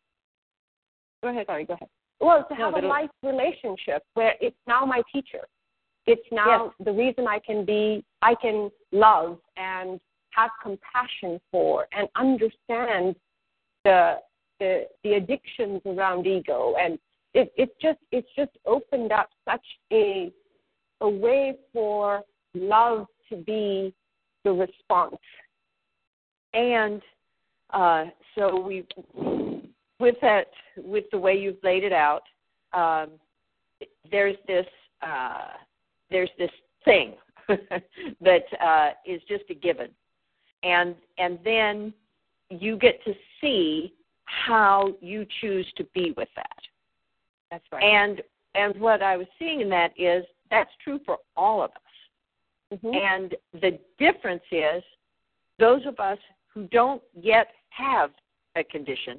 Go ahead. Well, to have a life relationship where it's now my teacher. It's now the reason I can love and have compassion for and understand the addictions around ego. And it's just opened up such a way for love to be the response. And so with the way you've laid it out, there's this thing that is just a given, and then you get to see how you choose to be with that. That's right. And what I was seeing in that is that's true for all of us. And the difference is those of us who don't yet have a condition,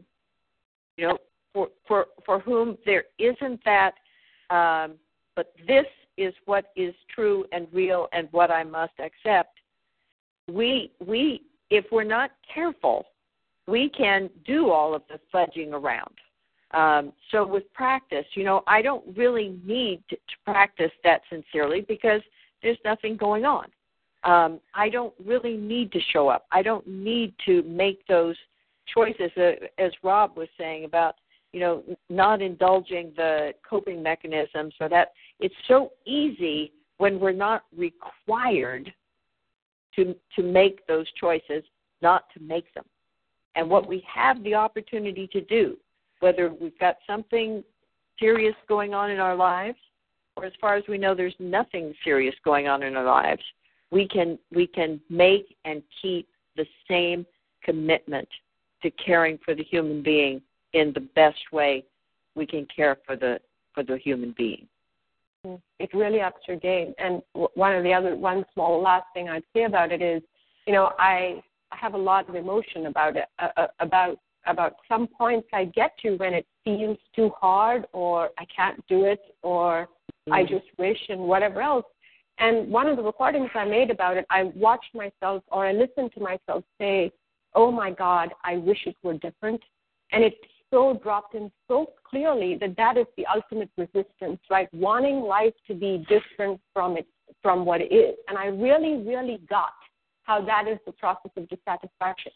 for whom there isn't that, but this is what is true and real and what I must accept. We if we're not careful, we can do all of the fudging around. So with practice, I don't really need to practice that sincerely because there's nothing going on. I don't really need to show up. I don't need to make those choices, as Rob was saying about, not indulging the coping mechanisms, or that it's so easy when we're not required to make those choices, not to make them. And what we have the opportunity to do, whether we've got something serious going on in our lives, or as far as we know there's nothing serious going on in our lives, we can make and keep the same commitment to caring for the human being in the best way we can care for the human being. It really ups your game. And one small last thing I'd say about it is, I have a lot of emotion about it, about some points I get to when it feels too hard, or I can't do it, or I just wish, and whatever else. And one of the recordings I made about it, I watched myself, or I listened to myself say, oh my God, I wish it were different. And it so dropped in so clearly that is the ultimate resistance, right? Wanting life to be different from what it is. And I really, really got how that is the process of dissatisfaction.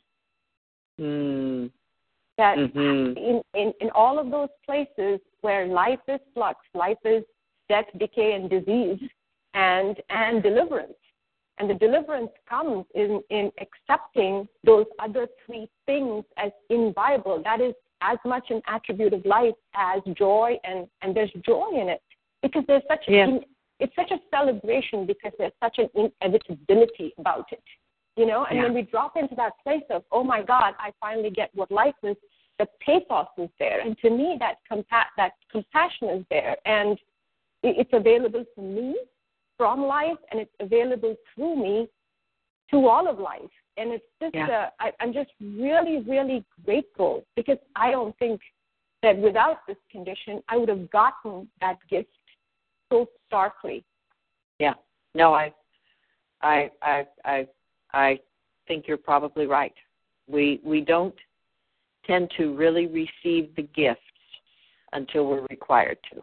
That in all of those places where life is flux, life is death, decay, and disease, and deliverance. And the deliverance comes in accepting those other three things as inviolable. That is as much an attribute of life as joy, and there's joy in it. Because there's it's such a celebration, because there's such an inevitability about it. And when we drop into that place of, oh my God, I finally get what life is, the pathos is there. And to me, that compassion is there. And it's available to me from life, and it's available through me to all of life. And it's just, I'm just really, really grateful, because I don't think that without this condition, I would have gotten that gift so starkly. Yeah. No, I think you're probably right. We don't tend to really receive the gifts until we're required to.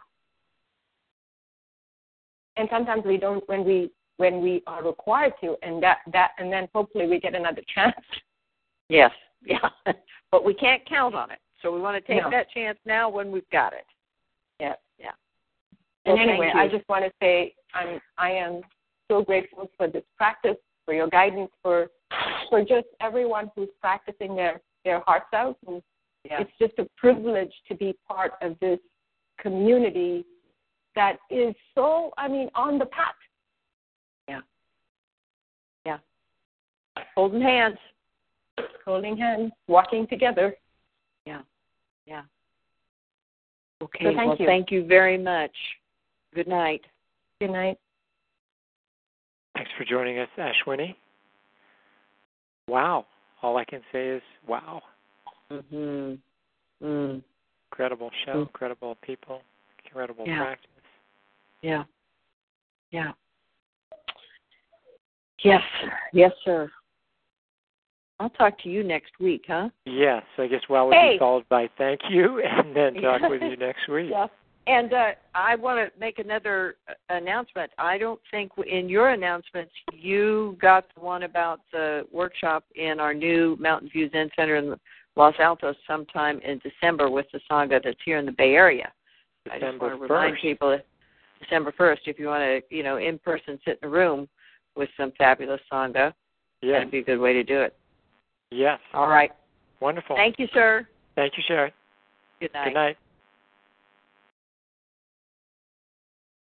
And sometimes we don't when we are required to, and then hopefully we get another chance. Yes, yeah. But we can't count on it. So we want to take that chance now when we've got it. Yeah, yeah. And anyway, I just want to say I am so grateful for this practice, for your guidance, for just everyone who's practicing their hearts out. And it's just a privilege to be part of this community that is so, on the path. Yeah. Yeah. Holding hands, walking together. Yeah. Yeah. Okay. So thank you. Thank you very much. Good night. Good night. Thanks for joining us, Ashwini. Wow. All I can say is wow. Incredible show, incredible people, incredible practice. Yeah. Yeah. Yes. Yes, sir. I'll talk to you next week, huh? Yes. I guess would be followed by thank you, and then talk with you next week. Yeah. And I want to make another announcement. I don't think in your announcements you got the one about the workshop in our new Mountain View Zen Center in Los Altos sometime in December with the Sangha that's here in the Bay Area. I just want to remind people, December 1st, if you want to, in person sit in a room with some fabulous Sangha, that'd be a good way to do it. Yes. All right. Wonderful. Thank you, sir. Thank you, Sharon. Good night. Good night.